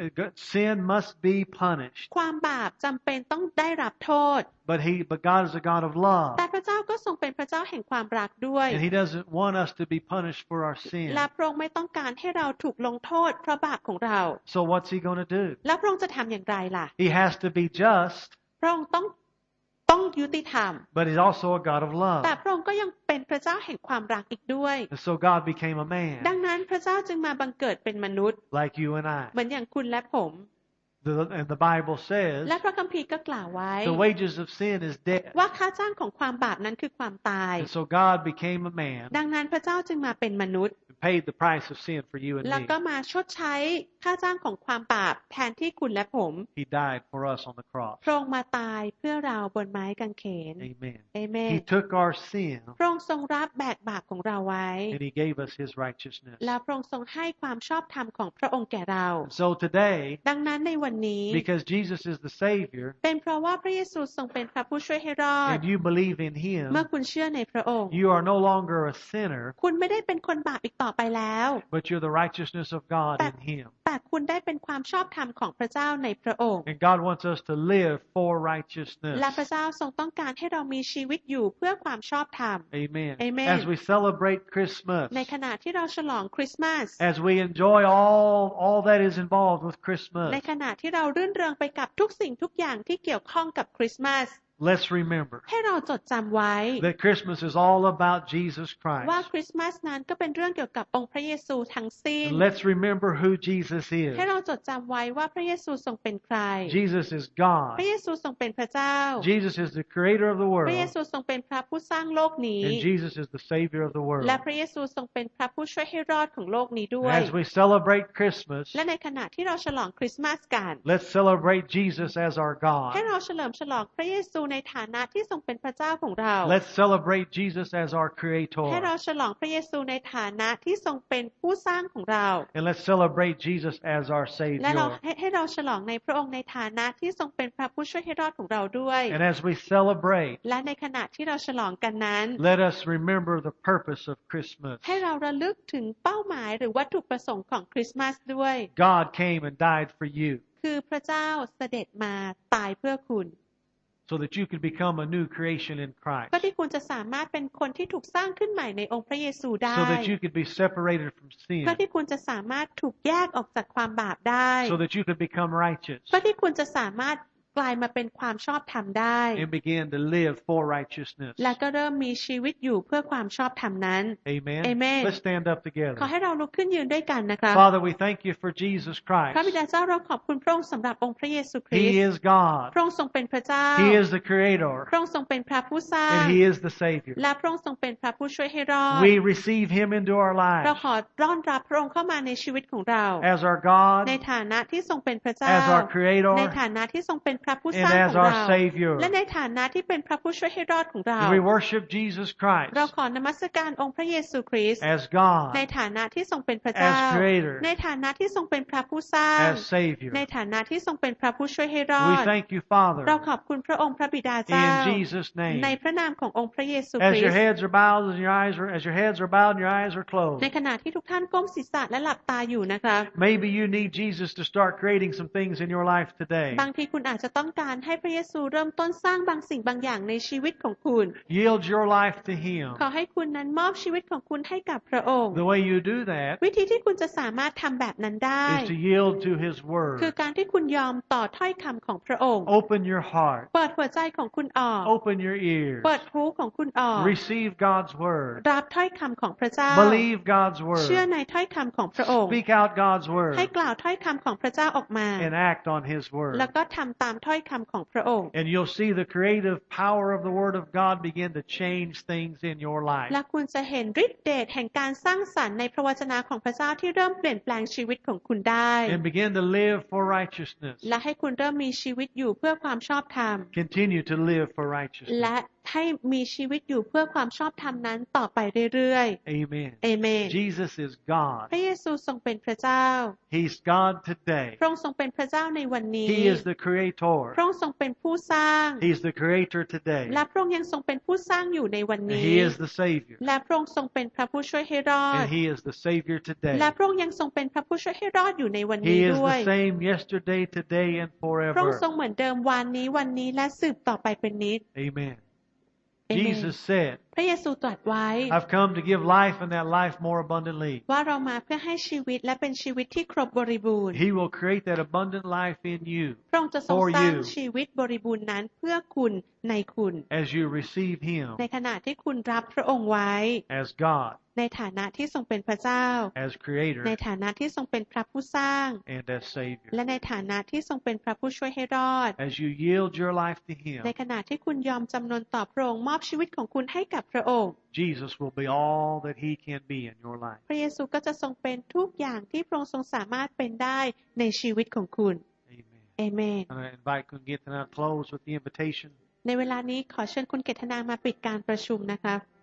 Speaker 1: Sin must be punished.
Speaker 2: ความบาปจำเป็นต้องได้รับโทษ
Speaker 1: But he, but God is a God of
Speaker 2: แต่
Speaker 1: love.
Speaker 2: พระเจ้าก็ทรงเป็นพระเจ้าแห่งความรักด้วย
Speaker 1: And he doesn't want us to be punished for our sin.
Speaker 2: และพระองค์ไม่ต้องการให้เราถูกลงโทษเพราะบาปของเรา
Speaker 1: So what's he going to do?
Speaker 2: แล้วพระองค์จะทำอย่างไรล่ะ
Speaker 1: He has to be just,
Speaker 2: พระองค์ต้องต้องยุติธรรม
Speaker 1: but he's also a God of
Speaker 2: แต่
Speaker 1: love.
Speaker 2: พระองค์ก็ยังเป็นพระเจ้าแห่งความรักอีกด้วย
Speaker 1: And so God became a
Speaker 2: ดัง
Speaker 1: man
Speaker 2: นั้นพระเจ้าจึงมาบังเกิดเป็นมนุษย์
Speaker 1: like you and
Speaker 2: เหมื
Speaker 1: I.
Speaker 2: อนอย่างคุณและผม
Speaker 1: The, and the Bible says
Speaker 2: และพระคัมภีร์ก็กล่าวไว้
Speaker 1: the wages of sin is death.
Speaker 2: ว่าค่าจ้างของความบาปนั้นคือความตาย
Speaker 1: And so God became a man,
Speaker 2: ดังนั้นพระเจ้าจึงมาเป็นมนุษย์
Speaker 1: paid the price of sin for you and
Speaker 2: แล้ว
Speaker 1: me.
Speaker 2: ก็มาชดใช้ค่าจ้างของความบาปแทนที่คุณและผม
Speaker 1: He died for us on the cross.
Speaker 2: พระองค์มาตายเพื่อเราบนไม้กางเขน
Speaker 1: Amen.
Speaker 2: เอเมน
Speaker 1: He took our sin
Speaker 2: พระองค์ทรงรับแบกบาปของเราไว้
Speaker 1: and He gave us His righteousness.
Speaker 2: แล้วพระองค์ทรงให้ความชอบธรรมของพระองค์แก่เรา
Speaker 1: So today,
Speaker 2: ดังนั้นในวันนี้
Speaker 1: because Jesus is the Savior
Speaker 2: เป็นเพราะว่าพระเยซูทรงเป็นพระผู้ช่วยให้รอด
Speaker 1: and you believe in
Speaker 2: เมื่อ
Speaker 1: Him,
Speaker 2: คุณเชื่อในพระองค์
Speaker 1: you are no longer a sinner,
Speaker 2: คุณไม่ได้เป็นคนบาปอีกต่อไปแล้ว
Speaker 1: but you're the righteousness of God in Him.
Speaker 2: แต่คุณได้เป็นความชอบธรรมของพระเจ้าในพระองค์
Speaker 1: And God wants us to live for righteousness.
Speaker 2: และพระเจ้าทรงต้องการให้เรามีชีวิตอยู่เพื่อความชอบธรรม
Speaker 1: Amen.
Speaker 2: Amen.
Speaker 1: As we celebrate Christmas,
Speaker 2: ในขณะที่เราฉลองคริสต์มาส
Speaker 1: as we enjoy all, all that is involved with Christmas,
Speaker 2: ในขณะที่เรารื่นเริงไปกับทุกสิ่งทุกอย่างที่เกี่ยวข้องกับคริสต์มาส
Speaker 1: let's remember
Speaker 2: ให้เราจดจำไว้
Speaker 1: that Christmas is all about Jesus
Speaker 2: ว่า
Speaker 1: Christ.
Speaker 2: คริสต์มาสนั้นก็เป็นเรื่องเกี่ยวกับองค์พระเยซูทั้งสิ้น
Speaker 1: And let's remember who Jesus is.
Speaker 2: ให้เราจดจำไว้ว่าพระเยซูทรงเป็นใคร
Speaker 1: Jesus is
Speaker 2: พระ
Speaker 1: God.
Speaker 2: เยซูทรงเป็นพระเจ้า
Speaker 1: Jesus is the creator of the
Speaker 2: พระเย
Speaker 1: world.
Speaker 2: ซูทรงเป็นพระผู้สร้างโลกนี้
Speaker 1: And Jesus is the savior of the world.
Speaker 2: และพระเยซูทรงเป็นพระผู้ช่วยให้รอดของโลกนี้ด้วย
Speaker 1: As we celebrate Christmas,
Speaker 2: และในขณะที่เราฉลองคริสต์มาสกัน
Speaker 1: let's celebrate Jesus as our
Speaker 2: ให้
Speaker 1: God.
Speaker 2: เราเฉลิมฉลองพระเยซูในฐานะที่ทรงเป็นพระเจ้าของเรา
Speaker 1: Let's celebrate Jesus as our
Speaker 2: ให้เรา
Speaker 1: creator.
Speaker 2: ฉลองพระเยซูในฐานะที่ทรงเป็นผู้สร้างของเรา
Speaker 1: And let's celebrate Jesus as our
Speaker 2: และเรา
Speaker 1: savior.
Speaker 2: ให้ให้เราฉลองในพระองค์ในฐานะที่ทรงเป็นพระผู้ช่วยให้รอดของเราด้วย
Speaker 1: And as we celebrate,
Speaker 2: และในขณะที่เราฉลองกันนั้น
Speaker 1: let us remember the purpose of Christmas.
Speaker 2: ให้เราระลึกถึงเป้าหมายหรือวัตถุประสงค์ของคริสต์มาสด้วย
Speaker 1: God came and died for you
Speaker 2: คือพระเจ้าเสด็จมาตายเพื่อคุณ
Speaker 1: so that you could become a new creation in Christ.
Speaker 2: เพื่อที่คุณจะสามารถเป็นคนที่ถูกสร้างขึ้นใหม่ในองค์พระเยซูได้
Speaker 1: So that you could be separated from
Speaker 2: เพื่อ
Speaker 1: sin.
Speaker 2: ที่คุณจะสามารถถูกแยกออกจากความบาปได้
Speaker 1: So that you could become righteous
Speaker 2: เพื่อที่คุณจะสามารถกลายมาเป็นความชอบธรรมได้
Speaker 1: and begin to live for righteousness.
Speaker 2: และก็เริ่มมีชีวิตอยู่เพื่อความชอบธรรมนั้น
Speaker 1: Amen.
Speaker 2: Amen.
Speaker 1: Let's stand up
Speaker 2: ขอ
Speaker 1: together.
Speaker 2: ให้เราลุกขึ้นยืนด้วยกันนะครับ
Speaker 1: Father, we thank you for Jesus
Speaker 2: พระบิ
Speaker 1: Christ.
Speaker 2: ดาเจ้าเราขอบคุณพระองค์สำหรับองค์พระเยซูคริส
Speaker 1: He
Speaker 2: ต์
Speaker 1: is God.
Speaker 2: พระองค์ทรงเป็นพระเจ้า
Speaker 1: He is the creator.
Speaker 2: พระองค์ทรงเป็นพระผู้สร้าง
Speaker 1: And He is the Savior.
Speaker 2: และพระองค์ทรงเป็นพระผู้ช่วยให้รอด
Speaker 1: We receive Him into our
Speaker 2: เรา
Speaker 1: lives
Speaker 2: ขอต้อนรับพระองค์เข้ามาในชีวิตของเรา
Speaker 1: as our God,
Speaker 2: ในฐานะที่ทรงเป็นพระเจ้า
Speaker 1: as our Creator,
Speaker 2: ในฐานะที่ทรงเป็นพระผู้ส
Speaker 1: and
Speaker 2: ร้างข
Speaker 1: as
Speaker 2: อง
Speaker 1: our
Speaker 2: เรา
Speaker 1: Savior.
Speaker 2: และในฐานะที่เป็นพระผู้ช่วยให้รอดของเรา
Speaker 1: We worship Jesus Christ
Speaker 2: เราขอนมัสการองค์พระเยซูคริสต์
Speaker 1: as God,
Speaker 2: ในฐานะที่ทรงเป็นพระเจ้า
Speaker 1: as Creator,
Speaker 2: ในฐานะที่ทรงเป็นพระผู้สร้าง
Speaker 1: as Savior.
Speaker 2: ในฐานะที่ทรงเป็นพระผู้ช่วยให้รอ
Speaker 1: We
Speaker 2: ด
Speaker 1: thank you, Father,
Speaker 2: เราขอบคุณพระองค์พระบิดาเจ้า
Speaker 1: in Jesus'
Speaker 2: ใน
Speaker 1: name.
Speaker 2: พระนามขององค์พระเยซูค
Speaker 1: As
Speaker 2: ริ
Speaker 1: your
Speaker 2: สต์
Speaker 1: heads are bowed and your eyes are, as your heads are bowed and your eyes are
Speaker 2: ใน
Speaker 1: closed.
Speaker 2: ขณะที่ทุกท่านก้มศีรษะและหลับตาอยู่นะครับ
Speaker 1: Maybe you need Jesus to start creating some things in your life today.
Speaker 2: บางทีคุณอาจจะต้องการให้พระเยซูเริ่มต้นสร้างบางสิ่งบางอย่างในชีวิตของคุณ
Speaker 1: Yield your life to Him.
Speaker 2: ขอให้คุณนั้นมอบชีวิตของคุณให้กับพระองค์
Speaker 1: The way you do that
Speaker 2: วิธีที่คุณจะสามารถทำแบบนั้นได้
Speaker 1: is to yield to His
Speaker 2: คือ
Speaker 1: Word.
Speaker 2: การที่คุณยอมต่อถ้อยคำของพระองค์
Speaker 1: Open your heart.
Speaker 2: เปิดหัวใจของคุณออก
Speaker 1: Open your ears.
Speaker 2: เปิดหูของคุณออก
Speaker 1: Receive God's Word.
Speaker 2: รับถ้อยคำของพระเจ้า
Speaker 1: Believe God's
Speaker 2: เชื่อ
Speaker 1: Word.
Speaker 2: ในถ้อยคำของพระองค์
Speaker 1: Speak out God's
Speaker 2: ให้
Speaker 1: Word
Speaker 2: กล่าวถ้อยคำของพระเจ้าออกมา
Speaker 1: and act on His
Speaker 2: แล้ว
Speaker 1: Word.
Speaker 2: ก็ทำตามถ้อยคำของพระองค์
Speaker 1: And you'll see the creative power of the Word of God begin to change things in your
Speaker 2: และ
Speaker 1: life.
Speaker 2: คุณจะเห็นฤทธิเดชแห่งการสร้างสรรค์ในพระวจนะของพระเจ้าที่เริ่มเปลี่ยนแปลงชีวิตของคุณได้
Speaker 1: And begin to live for righteousness.
Speaker 2: และให้คุณเริ่มมีชีวิตอยู่เพื่อความชอบธรรม
Speaker 1: Continue to live for
Speaker 2: และ
Speaker 1: righteousness.
Speaker 2: ให้มีชีวิตอยู่เพื่อความชอบธรรมนั้นต่อไปเรื่อย
Speaker 1: Amen.
Speaker 2: ๆเอเมน
Speaker 1: Jesus is God.
Speaker 2: พระเยซูทรงเป็นพระเจ้า
Speaker 1: He's God today.
Speaker 2: พระองค์ทรงเป็นพระเจ้าในวันนี้
Speaker 1: He is the creator.
Speaker 2: พระองค์ทรงเป็นผู้สร้าง
Speaker 1: He's the creator today.
Speaker 2: และพระองค์ยังทรงเป็นผู้สร้างอยู่ในวัน
Speaker 1: And
Speaker 2: นี้
Speaker 1: He is the Savior.
Speaker 2: และพระองค์ทรงเป็นพระผู้ช่วยให้รอด
Speaker 1: And He is the Savior
Speaker 2: และ
Speaker 1: today.
Speaker 2: พระองค์ยังทรงเป็นพระผู้ช่วยให้รอดอยู่ในวันนี้
Speaker 1: He is
Speaker 2: ด้วย
Speaker 1: the same yesterday, today, and
Speaker 2: พระองค์
Speaker 1: forever.
Speaker 2: ทรงเหมือนเดิมวันนี้วันนี้และสืบต่อไปเป็นนิจ
Speaker 1: Amen.
Speaker 2: Amen.
Speaker 1: Jesus said,
Speaker 2: พระเยซูตรัสไว้
Speaker 1: I've come to give life and that life more abundantly.
Speaker 2: ว่าเรามาเพื่อให้ชีวิตและเป็นชีวิตที่ครบบริบูรณ์
Speaker 1: He will create that abundant life in you
Speaker 2: พระองค์จะทรง
Speaker 1: for
Speaker 2: สร้าง
Speaker 1: you
Speaker 2: ชีวิตบริบูรณ์นั้นเพื่อคุณในคุณ
Speaker 1: as you receive Him
Speaker 2: ในขณะที่คุณรับพระองค์ไว้
Speaker 1: as God,
Speaker 2: ในฐานะที่ทรงเป็นพระเจ้า
Speaker 1: as Creator,
Speaker 2: ในฐานะที่ทรงเป็นพระผู้สร้าง
Speaker 1: and as Savior.
Speaker 2: และในฐานะที่ทรงเป็นพระผู้ช่วยให้รอด
Speaker 1: As you yield your life to Him,
Speaker 2: ในขณะที่คุณยอมจำนนต่อพระองค์มอบชีวิตของคุณให้กับพระองค์
Speaker 1: Jesus will be all that He can be in your life.
Speaker 2: พระเยซูก็จะทรงเป็นทุกอย่างที่พระองค์ทรงสามารถเป็นได้ในชีวิตของคุณ
Speaker 1: Amen.
Speaker 2: เอเมน
Speaker 1: And I invite Kun Gitana to close with the invitation.
Speaker 2: ในเวลานี้ขอเชิญคุณเกตนามาปิดการประชุมนะครับ